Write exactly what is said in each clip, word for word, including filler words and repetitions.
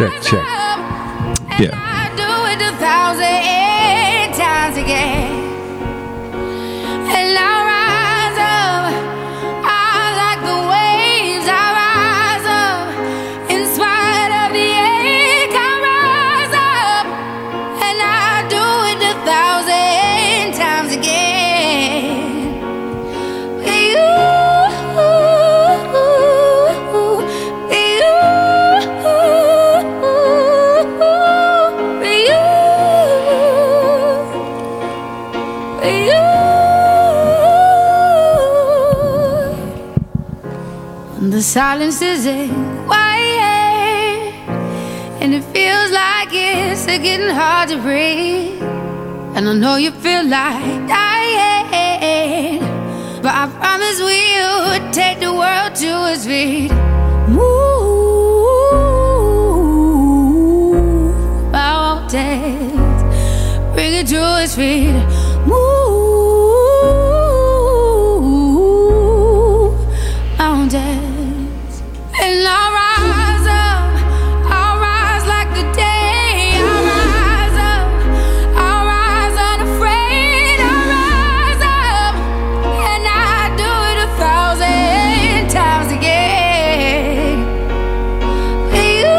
check, check. Yeah. I do it a thousand times again. And I rise up, I like the waves, I rise up, in spite of the ache, I rise up, and I do it a thousand times again. You, the silence is quiet, and it feels like it's getting hard to breathe. And I know you feel like dying, but I promise we'll take the world to its feet. Move mountains, bring it to its feet. Move mountains. And I'll rise up, I'll rise like the day. I'll rise up, I'll rise unafraid. I'll rise up, and I do it a thousand times again. You,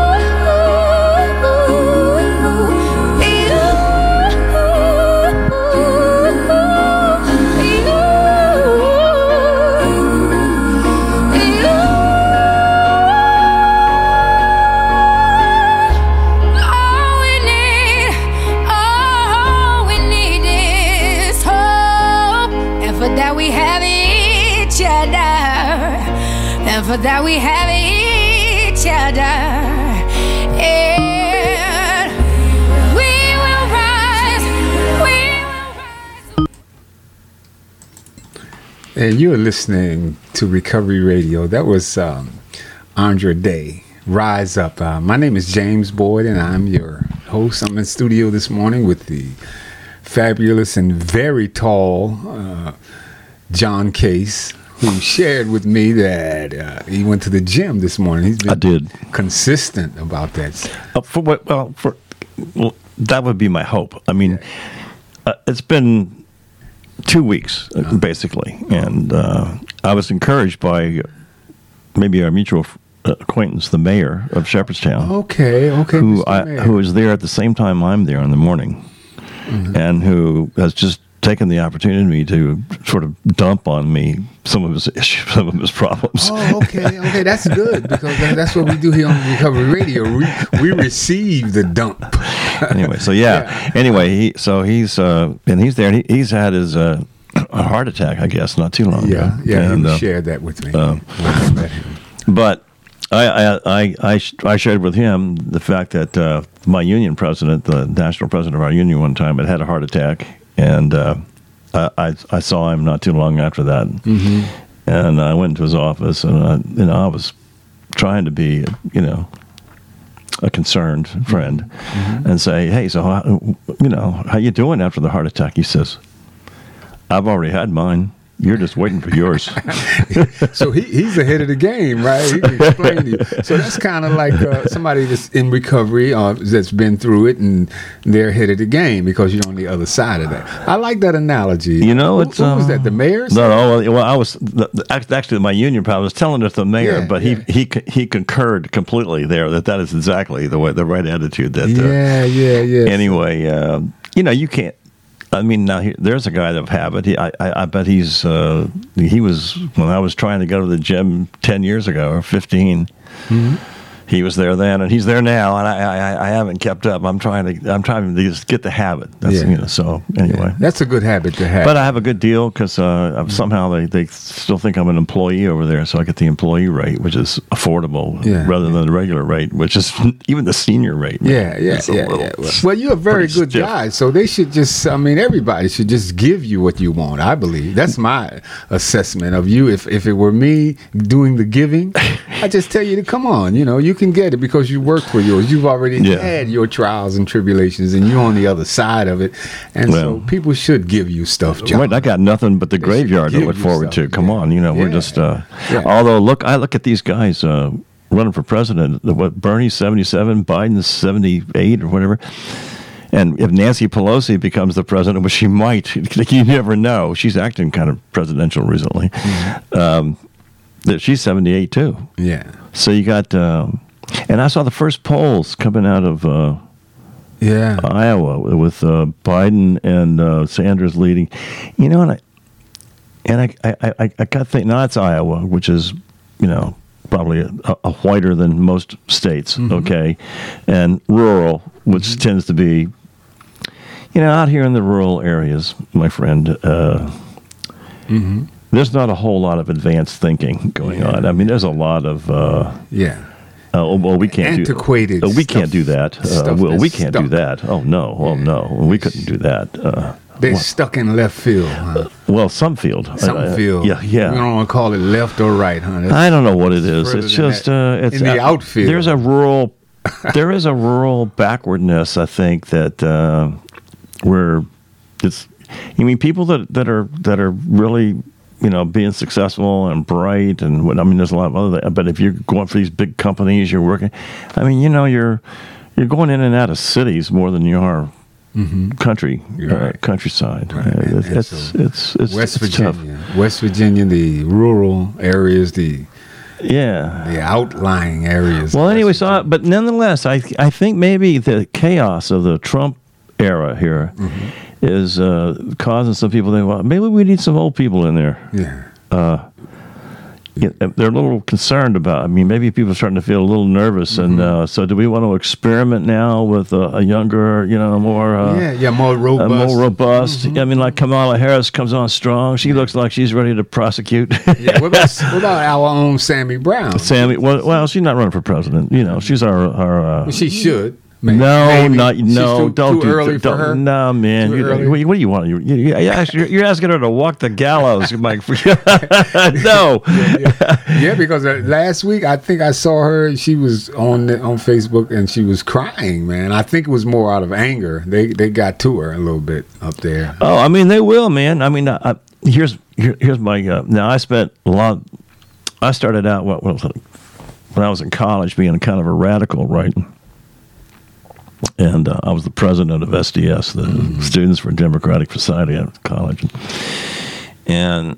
that we have each other, and for that we have each other, and we will rise, we will rise. And you're listening to Recovery Radio. That was um, Andra Day, Rise Up. Uh, my name is James Boyd, and I'm your host. I'm in studio this morning with the fabulous and very tall uh, John Case, who shared with me that uh, he went to the gym this morning. He's been I did. consistent about that. Uh, for what? Well, for well, that would be my hope. I mean, uh, it's been two weeks uh, uh-huh. basically, and uh, I was encouraged by maybe our mutual acquaintance, the mayor of Shepherdstown. Okay, okay. Who I, who was there at the same time I'm there in the morning, mm-hmm. and who has just taken the opportunity to sort of dump on me some of his issues, some of his problems. Oh, okay, okay, that's good, because that's what we do here on Recovery Radio. We we receive the dump. Anyway, so yeah. yeah. Anyway, he so he's uh, and he's there. And he, he's had his uh, a heart attack, I guess, not too long yeah, ago. Yeah, and, he uh, shared that with me uh, when I met him. But I I, I, I, I shared with him the fact that uh, my union president, the national president of our union, one time had had a heart attack. And uh, I I saw him not too long after that, mm-hmm. and I went to his office, and I, you know I was trying to be, you know, a concerned friend, mm-hmm. and say, hey, so how, you know, how you doing after the heart attack? He says, I've already had mine. You're just waiting for yours. So he, he's ahead of the game, right? He can explain to you. So that's kind of like uh, somebody that's in recovery uh, that's been through it, and they're ahead of the game because you're on the other side of that. I like that analogy. You know, it's who, who um, was that? The mayor? No, no. Well, I was the, the, actually my union pal was telling it to the mayor, yeah, but yeah. he he he concurred completely there that that is exactly the way the right attitude. That yeah, uh, yeah, yeah. Anyway, uh, you know, you can't. I mean, now he, there's a guy that have it. He, I, I, I bet he's uh, he was when I was trying to go to the gym ten years ago or fifteen. Mm-hmm. He was there then, and he's there now, and I, I, I haven't kept up. I'm trying to, I'm trying to just get the habit. That's, yeah. you know, so anyway, yeah. That's a good habit to have. But I have a good deal because uh, mm-hmm. somehow they, they still think I'm an employee over there, so I get the employee rate, which is affordable, yeah. rather than the regular rate, which is even the senior rate. Yeah, yeah, yeah, yeah. Well, well, you're a very good stiff. guy, so they should just. I mean, everybody should just give you what you want. I believe that's my assessment of you. If if it were me doing the giving, I just tell you to come on. You know, you can get it because you worked for yours. You've already yeah. had your trials and tribulations, and you're on the other side of it. And well, so people should give you stuff, John. Right, I got nothing but the they graveyard to look forward stuff. to. Come yeah. on, you know, yeah. we're just. Uh, yeah. Although, look, I look at these guys. Uh, running for president. What, Bernie's seventy-seven, Biden's seventy-eight or whatever. And if Nancy Pelosi becomes the president, which she might, you never know. She's acting kind of presidential recently. Mm-hmm. Um, that she's seventy-eight too. Yeah. So you got, um, and I saw the first polls coming out of uh, yeah Iowa with uh, Biden and uh, Sanders leading. You know, and I and I I, I, I got thinking, no, it's Iowa, which is, you know, probably a, a whiter than most states. Mm-hmm. Okay, and rural, which mm-hmm. tends to be, you know, out here in the rural areas, my friend. Uh, mm-hmm. There's not a whole lot of advanced thinking going yeah. on. I mean, there's a lot of uh, yeah. Uh, oh, well, we can't antiquated. Do, uh, we stuff, can't do that. Uh, well, we can't stuck. do that. Oh no. Oh yeah. no. We couldn't do that. Uh, They're well, stuck in left field. Huh? Uh, well, some field. Some uh, field. Yeah, yeah. We don't want to call it left or right, huh? That's, I don't know what it is. It's just uh, it's in the uh, outfield. There's a rural. there is a rural backwardness. I think that uh, where it's. I mean, people that that are that are really. You know, being successful and bright, and what I mean, there's a lot of other things. But if you're going for these big companies, you're working. I mean, you know, you're you're going in and out of cities more than you are mm-hmm. country uh, right. countryside. Right. Uh, it's, it's, so it's it's West it's Virginia, tough. West Virginia, the rural areas, the yeah, the outlying areas. Well, anyway, so I, but nonetheless, I I think maybe the chaos of the Trump era here. Mm-hmm. is uh, causing some people to think, well, maybe we need some old people in there. Yeah. Uh, yeah, they're a little concerned about, I mean, maybe people are starting to feel a little nervous. Mm-hmm. And uh, so do we want to experiment now with a, a younger, you know, more... Uh, yeah, yeah, more robust. Uh, more robust. Mm-hmm. I mean, like Kamala Harris comes on strong. She looks like she's ready to prosecute. yeah, what about, what about our own Sammy Brown? Sammy, well, well, she's not running for president. You know, she's our... our uh, well, she should. Maybe, no, maybe. not no. Too, don't too do early don't, for her. No, man. You, what, what do you want? You, you, you, you're asking her to walk the gallows, Mike. no. Yeah, yeah. yeah, because uh, last week I think I saw her. She was on the, on Facebook and she was crying. Man, I think it was more out of anger. They they got to her a little bit up there. Oh, I mean they will, man. I mean, I, here's here, here's my. Uh, now I spent a lot. I started out what, what was it, when I was in college, being kind of a radical, right? And uh, I was the president of S D S, the mm-hmm. Students for Democratic Society at college. And,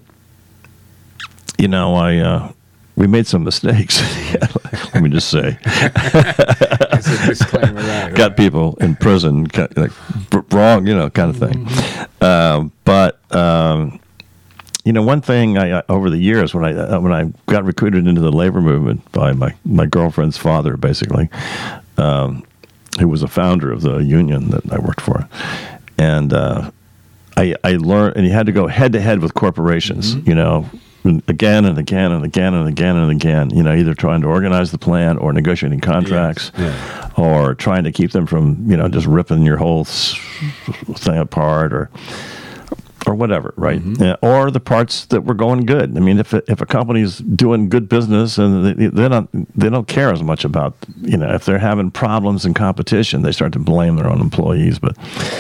you know, I uh, we made some mistakes. Let me just say. That's a disclaimer, right? Got people in prison, like, wrong, you know, kind of thing. Mm-hmm. Um, but, um, you know, one thing I, over the years when I uh, when I got recruited into the labor movement by my, my girlfriend's father, basically, um, who was a founder of the union that I worked for. And uh, I, I learned, and you had to go head to head with corporations, mm-hmm. you know, again and again and again and again and again, you know, either trying to organize the plan or negotiating contracts yes. yeah. or trying to keep them from, you know, just ripping your whole thing apart or or whatever, right? Mm-hmm. Yeah, or the parts that were going good. I mean, if if a company's doing good business and they, they don't they don't care as much about, you know, if they're having problems in competition, they start to blame their own employees. But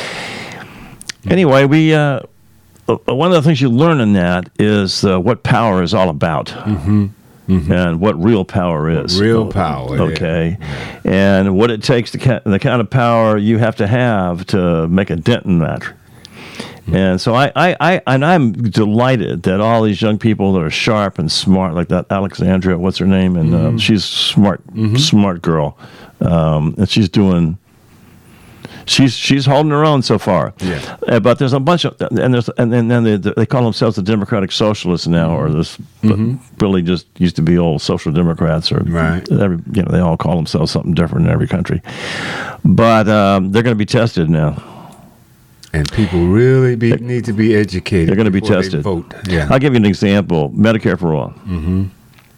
anyway, we uh, one of the things you learn in that is uh, what power is all about. Mm-hmm. Mm-hmm. And what real power is. Real power. Okay. Yeah. And what it takes to ca- the kind of power you have to have to make a dent in that. And so I, I, I, and I'm delighted that all these young people that are sharp and smart, like that Alexandria, what's her name? And mm-hmm. uh, she's smart, mm-hmm. smart girl. Um, and she's doing, she's she's holding her own so far. Yeah. Uh, but there's a bunch of, and there's, and then they, they call themselves the Democratic Socialists now, or this, mm-hmm. but really just used to be old Social Democrats, or right. every, you know, they all call themselves something different in every country. But um, they're going to be tested now. And people really be, need to be educated. They're going to be tested. Vote. Yeah. I'll give you an example. Medicare for All. Mm-hmm.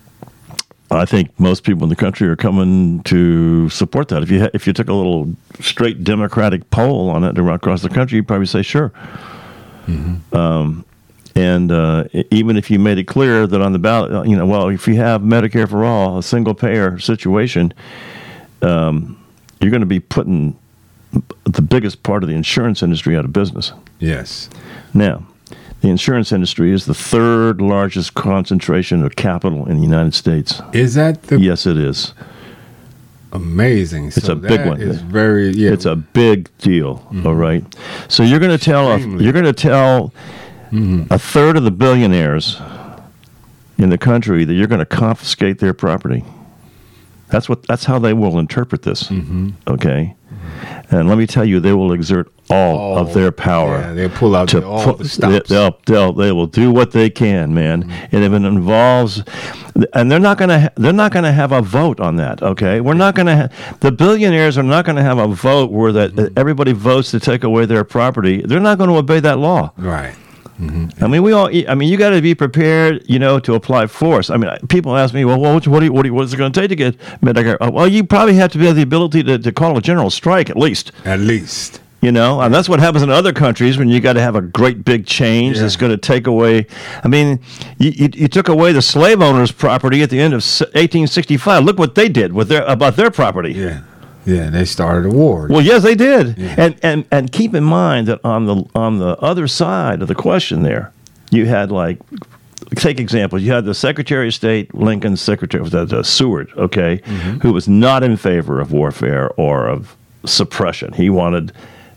I think most people in the country are coming to support that. If you ha- if you took a little straight Democratic poll on it across the country, you'd probably say sure. Mm-hmm. Um, and uh, even if you made it clear that on the ballot, you know, well, if you have Medicare for All, a single payer situation, um, you're going to be putting the biggest part of the insurance industry out of business. Yes. Now, the insurance industry is the third largest concentration of capital in the United States. Is that the? Yes, it is. Amazing. It's so a big that one. Is very. Yeah. It's a big deal. Mm-hmm. All right. So you're going to tell a, you're going to tell mm-hmm. a third of the billionaires in the country that you're going to confiscate their property. That's what. That's how they will interpret this. Mm-hmm. Okay. And let me tell you, they will exert all Oh, of their power. Yeah, they'll pull out to the, all pu- the stops. They, they'll, they'll, they will do what they can, man. Mm-hmm. And if it involves, and they're not going to, ha- they're not going to have a vote on that. Okay, we're not going to. Ha- the billionaires are not going to have a vote where that mm-hmm. everybody votes to take away their property. They're not going to obey that law. Right. Mm-hmm. I mean, we all. I mean, you got to be prepared, you know, to apply force. I mean, people ask me, well, what, what, do you, what, do you, what is it going to take to get Medicare? Oh, well, you probably have to have the ability to, to call a general strike at least. At least. You know, and that's what happens in other countries when you got to have a great big change yeah. that's going to take away. I mean, you, you, you took away the slave owners' property at the end of eighteen sixty-five. Look what they did with their about their property. Yeah. Yeah, they started a war. Well, yes, they did. Yeah. And, and and keep in mind that on the on the other side of the question there, you had like, take examples. You had the Secretary of State, Lincoln's Secretary, was that uh, Seward, okay, mm-hmm. who was not in favor of warfare or of suppression. He wanted,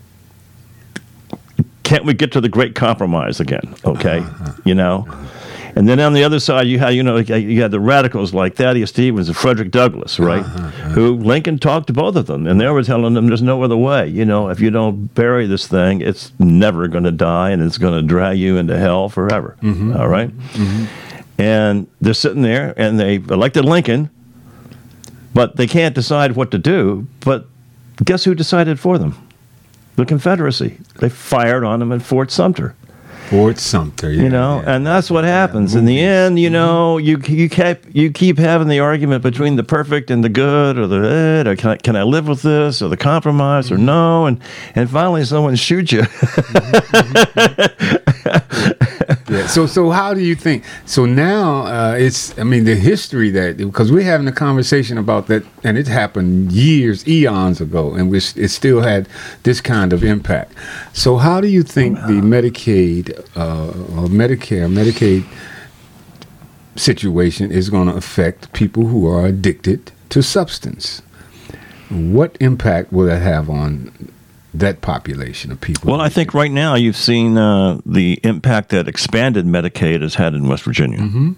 can't we get to the Great Compromise again, okay, uh-huh. you know? And then on the other side, you had, you know, you had the radicals like Thaddeus Stevens and Frederick Douglass, right? Uh-huh, uh-huh. Who Lincoln talked to both of them, and they were telling them there's no other way. You know, if you don't bury this thing, it's never going to die, and it's going to drag you into hell forever. Mm-hmm. All right? Mm-hmm. And they're sitting there, and they elected Lincoln, but they can't decide what to do. But guess who decided for them? The Confederacy. They fired on them at Fort Sumter. Fort Sumter, yeah, you know, yeah. and that's what happens. Yeah, in the end, you know, you you keep you keep having the argument between the perfect and the good, or the eh, or can I can I live with this, or the compromise, mm-hmm. or no, and and finally someone shoots you. Mm-hmm. yeah. So so how do you think? So now uh, it's I mean the history that because we're having a conversation about that, and it happened years, eons ago, and we it still had this kind of impact. So how do you think wow. the Medicaid uh, or Medicare, Medicaid situation is going to affect people who are addicted to substance? What impact will that have on that population of people? Well, I think right now you've seen uh, the impact that expanded Medicaid has had in West Virginia. Mm-hmm.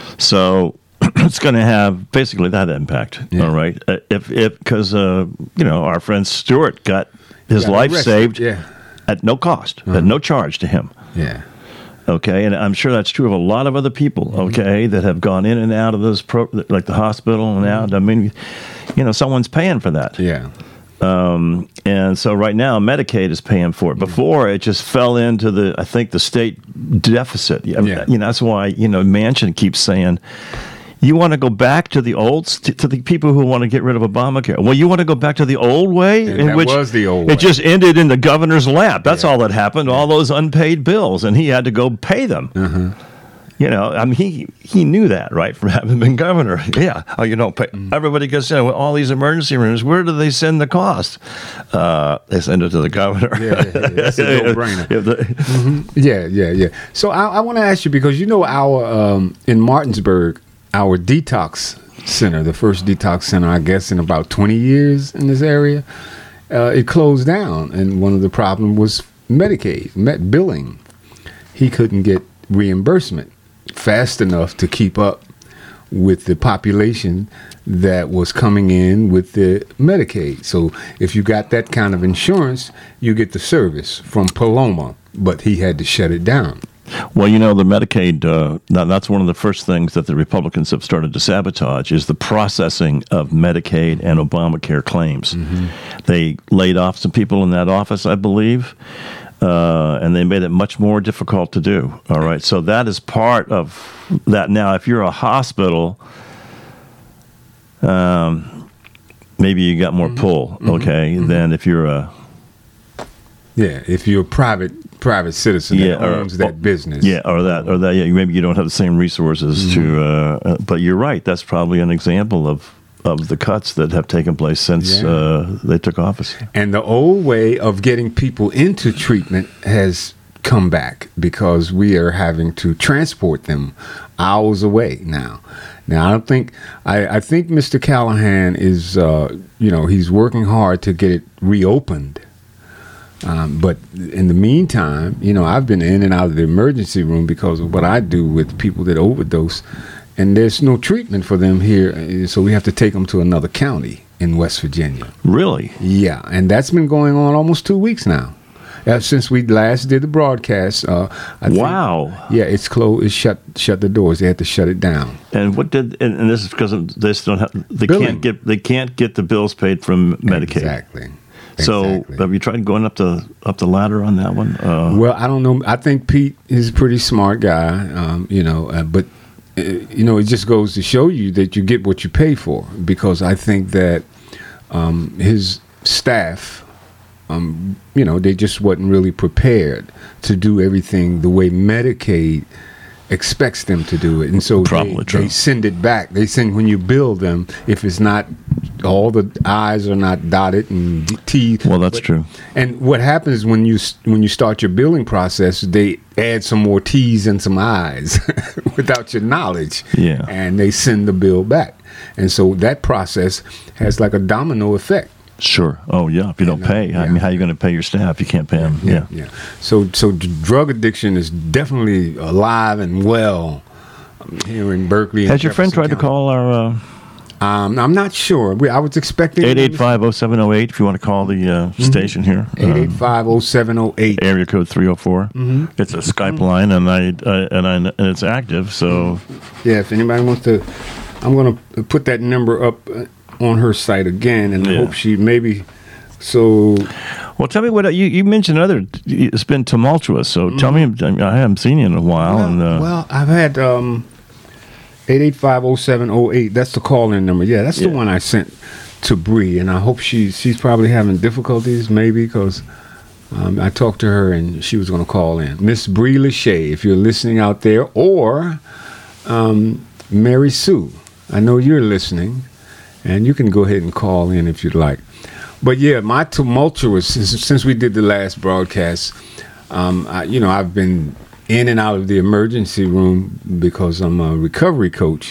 So it's going to have basically that impact. Yeah. All right, uh, if if because uh, you know our friend Stewart got his life arrested. saved yeah. at no cost, uh-huh. at no charge to him. Yeah. Okay, and I'm sure that's true of a lot of other people, okay, mm-hmm. that have gone in and out of those, pro- like the hospital and out. I mean, you know, someone's paying for that. Yeah. Um, and so right now, Medicaid is paying for it. Before, it just fell into the, I think, the state deficit. Yeah. You know, that's why, you know, Manchin keeps saying, you want to go back to the old, to the people who want to get rid of Obamacare. Well, you want to go back to the old way? And in that which was the old it way. just ended in the governor's lap. That's yeah. all that happened, yeah. all those unpaid bills, and he had to go pay them. Uh-huh. You know, I mean, he, he knew that, right, from having been governor. Yeah. Oh, you know, pay, mm. everybody gets in with all these emergency rooms. Where do they send the cost? Uh, they send it to the governor. Yeah, yeah, yeah. That's a no-brainer. yeah, the, mm-hmm. yeah, yeah, yeah. So I, I want to ask you, because you know our, um, in Martinsburg, our detox center, the first detox center, I guess, in about twenty years in this area, uh, it closed down. And one of the problems was Medicaid, med billing. He couldn't get reimbursement fast enough to keep up with the population that was coming in with the Medicaid. So if you got that kind of insurance, you get the service from Paloma, but he had to shut it down. Well, you know, the Medicaid, uh, that's one of the first things that the Republicans have started to sabotage is the processing of Medicaid and Obamacare claims. Mm-hmm. They laid off some people in that office, I believe, uh, and they made it much more difficult to do. All right, so that is part of that. Now, if you're a hospital, um, maybe you got more pull, okay, mm-hmm. than if you're a... Yeah, if you're a private private citizen yeah, that owns or, that business. Yeah, or that, or that. Yeah, maybe you don't have the same resources mm-hmm. to. Uh, uh, but you're right. That's probably an example of, of the cuts that have taken place since yeah. uh, they took office. And the old way of getting people into treatment has come back because we are having to transport them hours away now. Now, I don't think, I, I think Mister Callahan is, uh, you know, he's working hard to get it reopened. Um, but in the meantime, you know, I've been in and out of the emergency room because of what I do with people that overdose, and there's no treatment for them here, so we have to take them to another county in West Virginia. Really? Yeah, and that's been going on almost two weeks now. Uh, since we last did the broadcast. Uh, I wow. Think, yeah, it's closed. It's shut. Shut the doors. They had to shut it down. And what did? And, and this is because of, they still have. They Billing. can't get. They can't get the bills paid from Medicaid. Exactly. So exactly. have you tried going up the up the ladder on that one? Uh, well, I don't know. I think Pete is a pretty smart guy. Um, you know, uh, but uh, you know, it just goes to show you that you get what you pay for. Because I think that um, his staff. Um, you know, they just wasn't really prepared to do everything the way Medicaid expects them to do it. And so they, they send it back. They send, when you bill them, if it's not, all the I's are not dotted and T's. Well, that's but, true. And what happens when you when you start your billing process, they add some more T's and some I's without your knowledge. Yeah. And they send the bill back. And so that process has like a domino effect. Sure. Oh, yeah. If you don't pay, yeah. I mean, how are you going to pay your staff? You can't pay them. Yeah. Yeah. yeah. So, so drug addiction is definitely alive and well here in Berkeley. Has your friend tried County. to call our? Uh, um, I'm not sure. We, I was expecting eight eight five oh seven oh eight. If you want to call the uh, mm-hmm. station here. Eight eight five oh seven oh eight. Area code three oh four. Mm-hmm. It's a Skype mm-hmm. line, and I uh, and I and it's active. So. Yeah. If anybody wants to, I'm going to put that number up on her site again, and yeah. hope she maybe. So, well, tell me what you you mentioned. Other, it's been tumultuous. So mm-hmm. tell me, I haven't seen you in a while. Well, and uh, well I've had um, eight eight five oh seven oh eight. That's the call-in number. Yeah, that's yeah. the one I sent to Bree, and I hope she she's probably having difficulties, maybe because um, I talked to her and she was going to call in. Miss Bree Lachey, if you're listening out there, or um, Mary Sue, I know you're listening, and you can go ahead and call in if you'd like. But yeah, my tumultuous, since, since we did the last broadcast, um, I, you know, I've been in and out of the emergency room because I'm a recovery coach,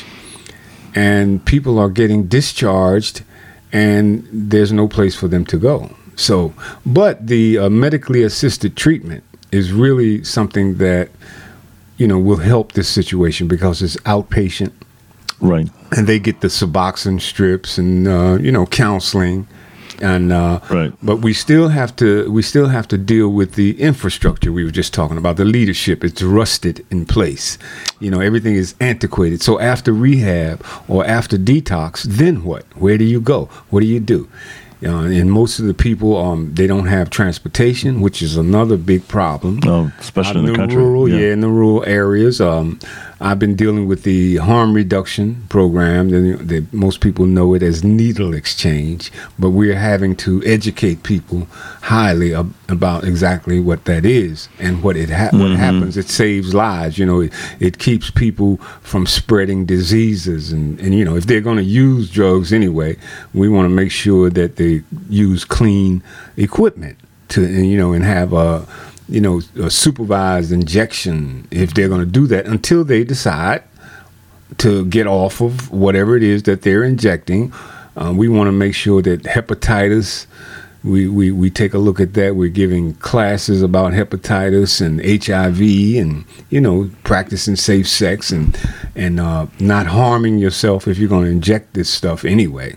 and people are getting discharged and there's no place for them to go. So, but the uh, medically assisted treatment is really something that, you know, will help this situation because it's outpatient. Right. And they get the Suboxone strips and, uh, you know, counseling. And uh, right. But we still have to we still have to deal with the infrastructure we were just talking about. The leadership, it's rusted in place. You know, everything is antiquated. So after rehab or after detox, then what? Where do you go? What do you do? You know, and most of the people, um, they don't have transportation, which is another big problem. Oh, especially in the, the country. Rural, yeah. yeah, in the rural areas. Um, I've been dealing with the harm reduction program. The, the, most people know it as needle exchange, but we're having to educate people highly ab- about exactly what that is and what it ha- mm-hmm. what happens. It saves lives. You know, it, it keeps people from spreading diseases, and, and you know, if they're going to use drugs anyway, we want to make sure that they use clean equipment to, and, you know, and have a, you know, a supervised injection if they're going to do that until they decide to get off of whatever it is that they're injecting. Uh, we want to make sure that hepatitis, we, we, we take a look at that. We're giving classes about hepatitis and H I V and, you know, practicing safe sex and, and uh, not harming yourself if you're going to inject this stuff anyway.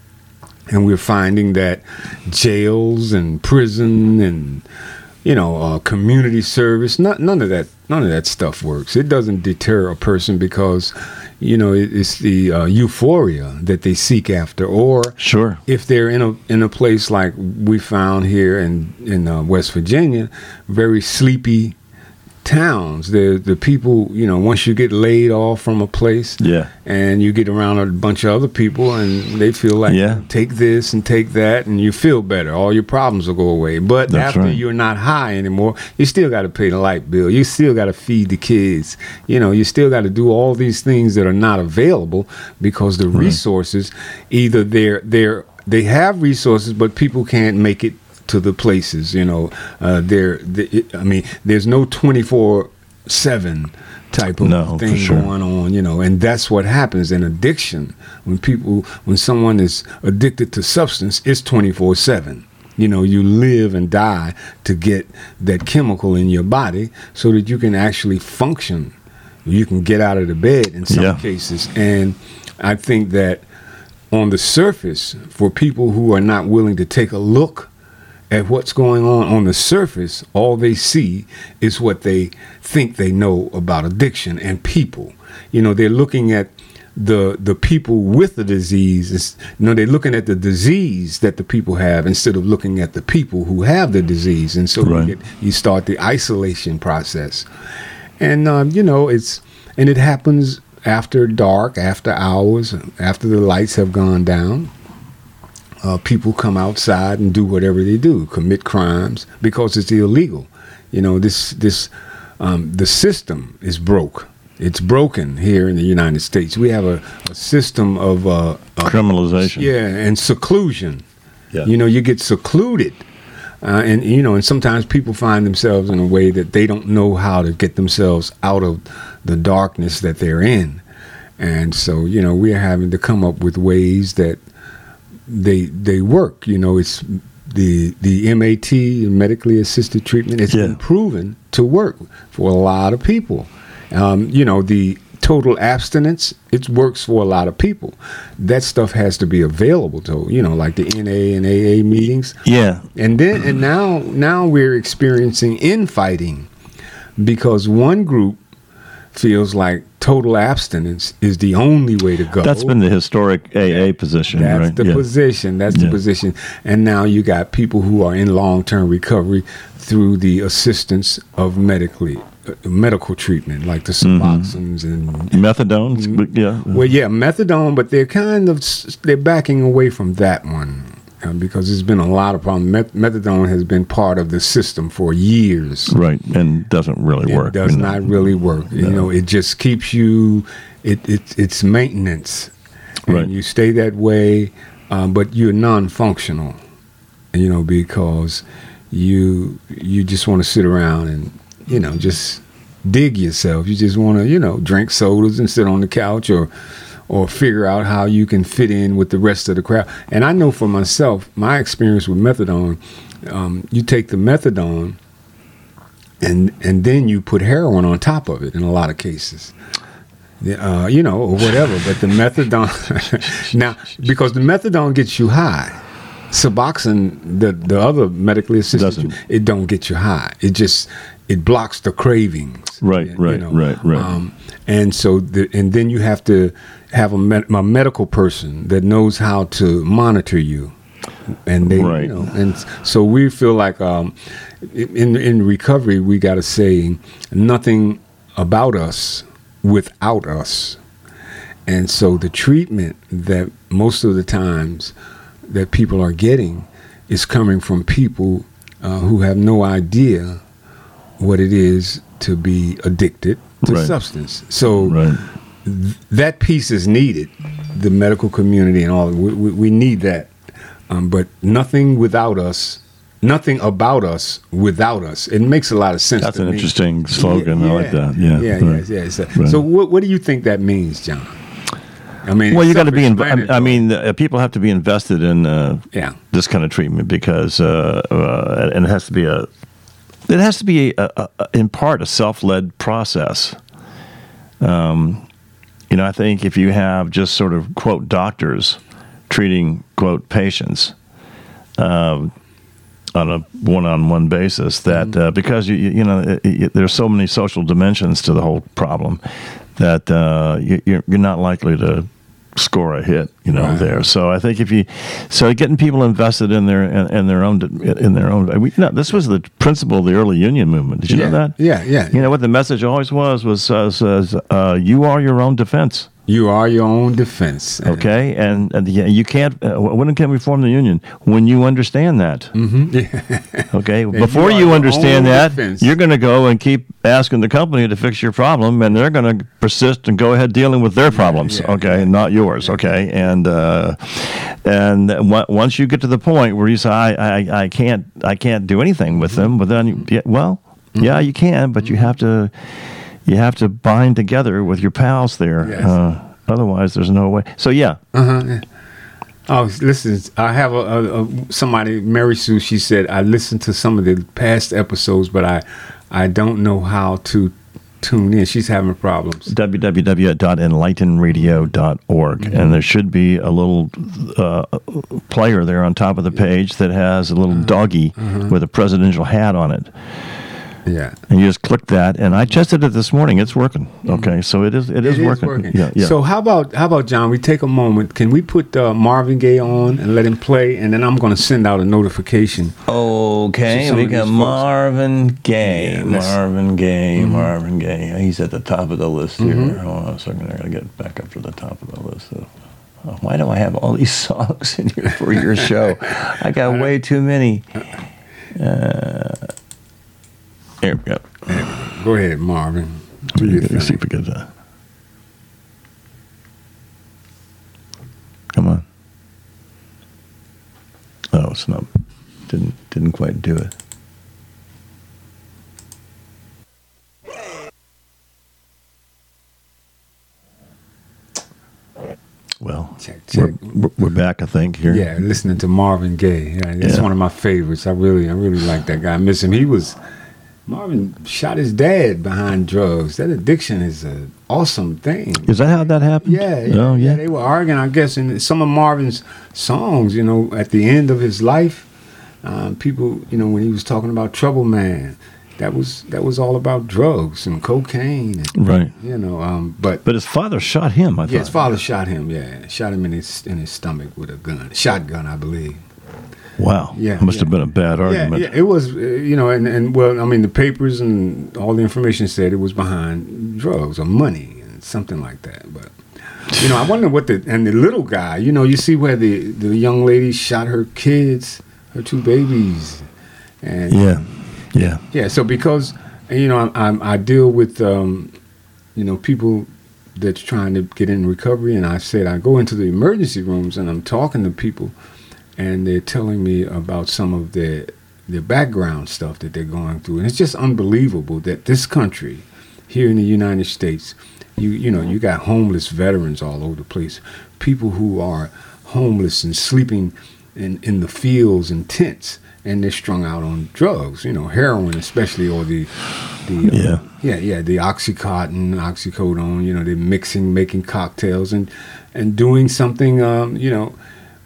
And we're finding that jails and prison and, you know, uh, community service, not, none of that, none of that stuff works. It doesn't deter a person because, you know, it, it's the uh, euphoria that they seek after. Or sure, if they're in a in a place like we found here in in uh, West Virginia, very sleepy towns. The the people, you know, once you get laid off from a place, yeah, and you get around a bunch of other people, and they feel like, yeah, take this and take that, and you feel better. All your problems will go away. But That's after right. you're not high anymore, you still got to pay the light bill. You still got to feed the kids. You know, you still got to do all these things that are not available because the right. resources, either they're they're they have resources, but people can't make it to the places. You know, uh, there. The, I mean, there's no twenty-four seven type of no, thing sure. going on, you know, and that's what happens in addiction. When people, when someone is addicted to substance, it's twenty-four seven. You know, you live and die to get that chemical in your body so that you can actually function. You can get out of the bed in some yeah. cases. And I think that on the surface, for people who are not willing to take a look at what's going on on the surface, all they see is what they think they know about addiction and people. You know, they're looking at the the people with the disease. It's, you know, they're looking at the disease that the people have instead of looking at the people who have the disease. And so right. you, get, you start the isolation process. And, um, you know, it's and it happens after dark, after hours, after the lights have gone down. Uh, people come outside and do whatever they do, commit crimes because it's illegal. You know, this this um, the system is broke. It's broken here in the United States. We have a, a system of uh, criminalization, yeah, and seclusion. Yeah. You know, you get secluded, uh, and you know, and sometimes people find themselves in a way that they don't know how to get themselves out of the darkness that they're in, and so you know, we're having to come up with ways that they they work. You know, it's the the M A T, medically assisted treatment. It's yeah. been proven to work for a lot of people. Um, you know, the total abstinence, it works for a lot of people. That stuff has to be available to, you know, like the N A and A A meetings. Yeah. And then and now now we're experiencing infighting because one group feels like total abstinence is the only way to go. That's been the historic A A position, That's right? the yeah. position. That's yeah. the position. And now you got people who are in long-term recovery through the assistance of medically uh, medical treatment, like the Suboxones mm-hmm. and methadones. Mm-hmm. Yeah. Well, yeah, methadone, but they're kind of they're backing away from that one. Uh, because there's been a lot of problems. Meth- methadone has been part of the system for years. Right, and doesn't really it work. It does not really work. No. You know, it just keeps you, it, it it's maintenance. And right. you stay that way, um, but you're non-functional, you know, because you you just want to sit around and, you know, just dig yourself. You just want to, you know, drink sodas and sit on the couch or or figure out how you can fit in with the rest of the crowd. And I know for myself, my experience with methadone, um, you take the methadone and and then you put heroin on top of it in a lot of cases. Uh, you know, or whatever. But the methadone, now, because the methadone gets you high. Suboxone, the, the other medically assisted, Doesn't. it don't get you high. It just, it blocks the cravings. Right, you right, know? right, right. Um, and so, the, and then you have to have a, med- a medical person that knows how to monitor you. And they, right. you know, and so we feel like um, in in recovery, we got to say nothing about us without us. And so the treatment that most of the times that people are getting is coming from people uh, who have no idea what it is to be addicted to right. substance. So right. th- that piece is needed, the medical community and all. We, we, we need that. Um, but nothing without us, nothing about us without us. It makes a lot of sense. That's to an me. interesting slogan. Yeah, I like that. Yeah, yeah, right. yeah. yeah. So, right. so what, what do you think that means, John? I mean, well, you got to be. Inv- I mean, uh, people have to be invested in uh, yeah. this kind of treatment because, uh, uh, and it has to be a, it has to be a, a, a, in part a self-led process. Um, you know, I think if you have just sort of quote doctors treating quote patients uh, on a one-on-one basis, that mm-hmm. uh, because you you know it, it, there's so many social dimensions to the whole problem that uh, you, you're you're not likely to score a hit, you know, right. there. So I think if you, so getting people invested in their in, in their own in their own. We, you know, this was the principle of the early union movement. Did you yeah. know that? Yeah, yeah. You know what the message always was was uh, says uh, you are your own defense. You are your own defense. Okay, and, and yeah, you can't. Uh, when can we form the union? When you understand that. Mm-hmm. Yeah. Okay, before you, you understand that, defense. You're going to go and keep asking the company to fix your problem, and they're going to persist and go ahead dealing with their problems. Yeah, yeah, okay, yeah. Not yours. Okay, and uh, and w- once you get to the point where you say, I, I, I can't, I can't do anything with them, but then, you, yeah, well, mm-hmm. yeah, you can, but you have to. You have to bind together with your pals there. Yes. Uh, otherwise, there's no way. So, yeah. Uh-huh. Oh, listen, I have a, a, a somebody, Mary Sue, she said, I listened to some of the past episodes, but I, I don't know how to tune in. She's having problems. w w w dot enlighten radio dot org. Mm-hmm. And there should be a little uh, player there on top of the page that has a little uh-huh. doggy uh-huh. with a presidential hat on it. Yeah, and you just click that, and I tested it this morning. It's working. Okay, so it is. It, it is, is working. working. Yeah, yeah. So how about how about John? We take a moment. Can we put uh, Marvin Gaye on and let him play, and then I'm going to send out a notification. Okay, we got Marvin Gaye. Yeah, Marvin Gaye. Mm-hmm. Marvin Gaye. He's at the top of the list here. Mm-hmm. Hold on a second. I got to get back up to the top of the list. So, oh, why do I have all these songs in here for your show? I got way too many. Uh, Here we go. Go ahead, Marvin. Let's see if we get that. Come on. Oh, it's not. Didn't didn't quite do it. Well, check, check. We're, we're back, I think, here. Yeah, listening to Marvin Gaye. Yeah, it's yeah. one of my favorites. I really, I really like that guy. I miss him. He was. Marvin shot his dad behind drugs. That addiction is an awesome thing. Is that how that happened? Yeah, yeah, oh, yeah. yeah. They were arguing, I guess, in some of Marvin's songs, you know, at the end of his life, um, people, you know, when he was talking about Trouble Man, that was that was all about drugs and cocaine. And, right. You know, um, but... But his father shot him, I thought. Yeah, his father shot him, yeah. Shot him in his, in his stomach with a gun. Shotgun, I believe. Wow. Yeah. It must yeah. have been a bad argument. Yeah, yeah, it was, uh, you know, and, and, well, I mean, the papers and all the information said it was behind drugs or money and something like that. But, you know, I wonder what the, and the little guy, you know, you see where the, the young lady shot her kids, her two babies. And yeah. Yeah. Yeah. So because, you know, I, I, I deal with, um, you know, people that's trying to get in recovery. And I said, I go into the emergency rooms and I'm talking to people. And they're telling me about some of their their background stuff that they're going through, and it's just unbelievable that this country, here in the United States, you you know you got homeless veterans all over the place, people who are homeless and sleeping in in the fields and tents, and they're strung out on drugs, you know, heroin especially, or the the uh, yeah yeah yeah the Oxycontin, oxycodone, you know, they're mixing, making cocktails and and doing something, um, you know.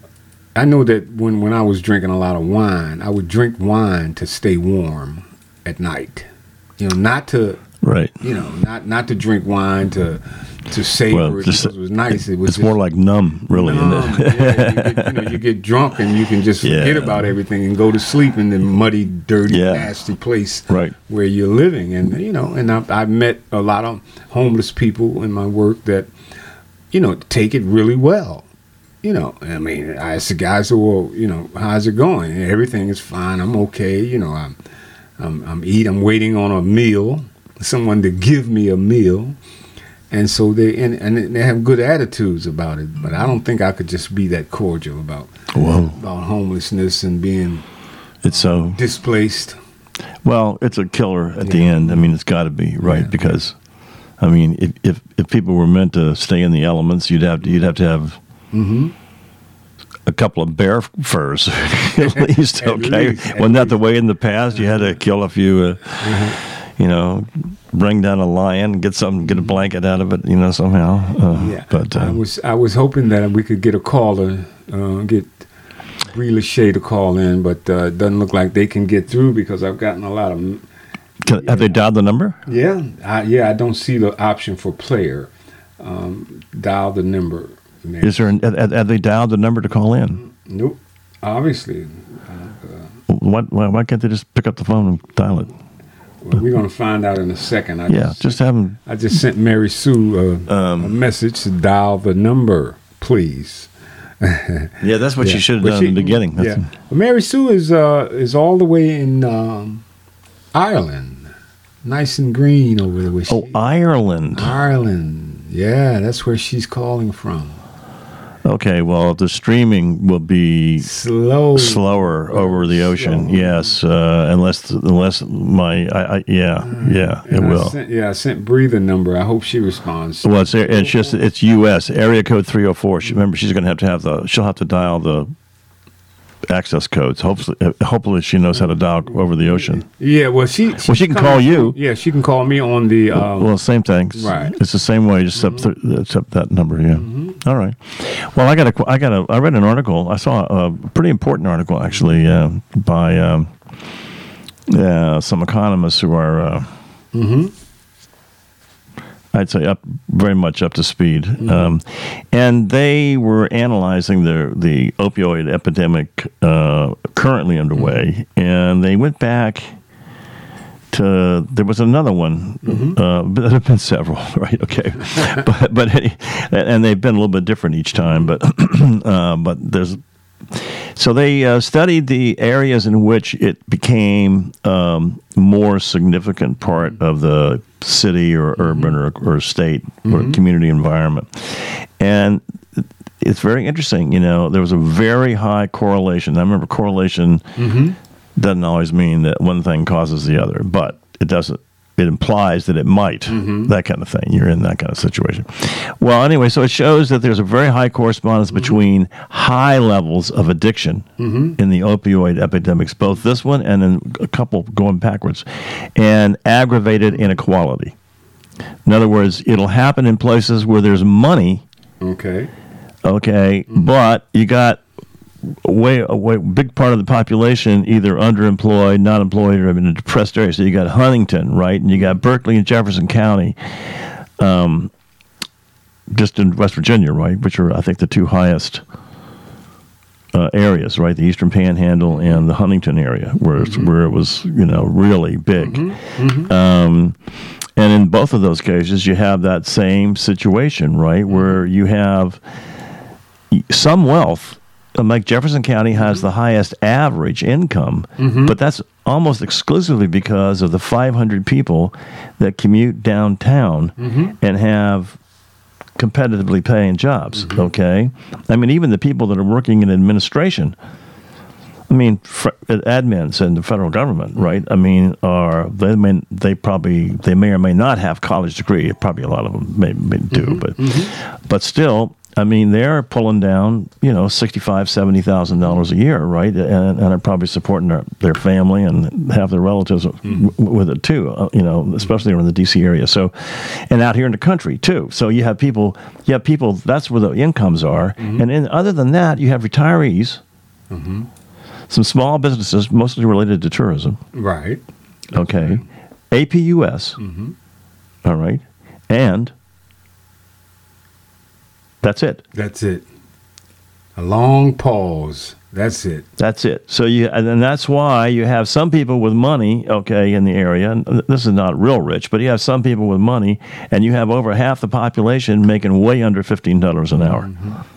I know that when, when I was drinking a lot of wine, I would drink wine to stay warm at night. You know, not to, right. you know, not not to drink wine to to savor well, it because it was nice. It was it's more like numb, really. Numb. Isn't it? Yeah, you, get, you know, you get drunk and you can just forget yeah. about everything and go to sleep in the muddy, dirty, yeah. nasty place right. where you're living. And, you know, and I've, I've met a lot of homeless people in my work that, you know, take it really well. You know, I mean, I asked the guys, well, you know, how's it going? And everything is fine. I'm okay. You know, I'm, I'm, I'm eat. I'm waiting on a meal, someone to give me a meal, and so they and, and they have good attitudes about it. But I don't think I could just be that cordial about Whoa. about homelessness and being it's so displaced. Well, it's a killer at yeah. the end. I mean, it's got to be right yeah. because, I mean, if, if if people were meant to stay in the elements, you'd have to you'd have to have. Mm-hmm. A couple of bear furs, at least. at okay, least, wasn't that the way in the past? You had to kill a few, uh, mm-hmm. you know, bring down a lion, get some, get a blanket out of it, you know, somehow. Uh, yeah, but um, I was I was hoping that we could get a caller, uh, get Bree Lachey to call in, but uh, it doesn't look like they can get through because I've gotten a lot of. Can, have they dialed the number? Yeah, I, yeah. I don't see the option for player. Um, dial the number. Is there? An, have, have they dialed the number to call in? Nope. Obviously. Uh, why, why? Why can't they just pick up the phone and dial it? Well, we're gonna find out in a second. I yeah, just, just have them. I just sent Mary Sue a, Um, a message to dial the number, please. Yeah, that's what Yeah. you should have But done she- in the beginning. That's, Yeah, Well, Mary Sue is uh is all the way in um, Ireland, nice and green over there. Where she, Oh, Ireland. Ireland. Yeah, that's where she's calling from. Okay, well, the streaming will be Slow, slower over the ocean. Slow. Yes, uh, unless unless my I, I yeah yeah it And I will. sent, yeah, I sent Bree the number. I hope she responds. Well, it's it's just it's U S area code three oh four. She, remember, she's going to have to have the she'll have to dial the access codes. Hopefully, hopefully she knows how to dial over the ocean. Yeah, well, she, Well, she can coming call you. through- Yeah, she can call me on the. Um, Well, same thing. Right. It's the same way, just except th- except that number. Yeah. All right. Well, I got a qu- I got a I read an article. I saw a pretty important article actually uh, by um, uh, some economists who are. Uh, I'd say up very much up to speed, um, and they were analyzing the the opioid epidemic uh, currently underway, and they went back to there was another one, uh, but there have been several, right? Okay, but but and they've been a little bit different each time, but uh, but there's. So they uh, studied the areas in which it became um, more significant part of the city or urban or, or state or community environment. And it's very interesting. You know, there was a very high correlation. I remember correlation doesn't always mean that one thing causes the other, but it doesn't. It implies that it might, that kind of thing. You're in that kind of situation. Well, anyway, so it shows that there's a very high correspondence between high levels of addiction in the opioid epidemics, both this one and in a couple going backwards, and aggravated inequality. In other words, it'll happen in places where there's money, okay. okay, but you got a way, a way big part of the population either underemployed, not employed, or in a depressed area. So you got Huntington, right, and you got Berkeley and Jefferson County, um, just in West Virginia, right, which are I think the two highest uh, areas, right, the Eastern Panhandle and the Huntington area, where it's, where it was you know really big. Um, and in both of those cases, you have that same situation, right, where you have some wealth. Like Jefferson County has the highest average income, but that's almost exclusively because of the five hundred people that commute downtown and have competitively paying jobs, okay? I mean, even the people that are working in administration, I mean, fr- admins in the federal government, right? I mean, are they may they probably they may or may not have college degree. Probably a lot of them may, may do, but but still, I mean, they're pulling down, you know, sixty-five, seventy thousand dollars a year, right? And, and are probably supporting their, their family and have their relatives w- with it too, uh, you know, especially around the D C area. So, and out here in the country too. So you have people, you have people. That's where the incomes are. And in, other than that, you have retirees, some small businesses, mostly related to tourism. Right. Okay, A P U S. All right, and that's it. That's it. A long pause. That's it. That's it. So you, and then that's why you have some people with money, okay, in the area. And this is not real rich, but you have some people with money, and you have over half the population making way under fifteen dollars an hour.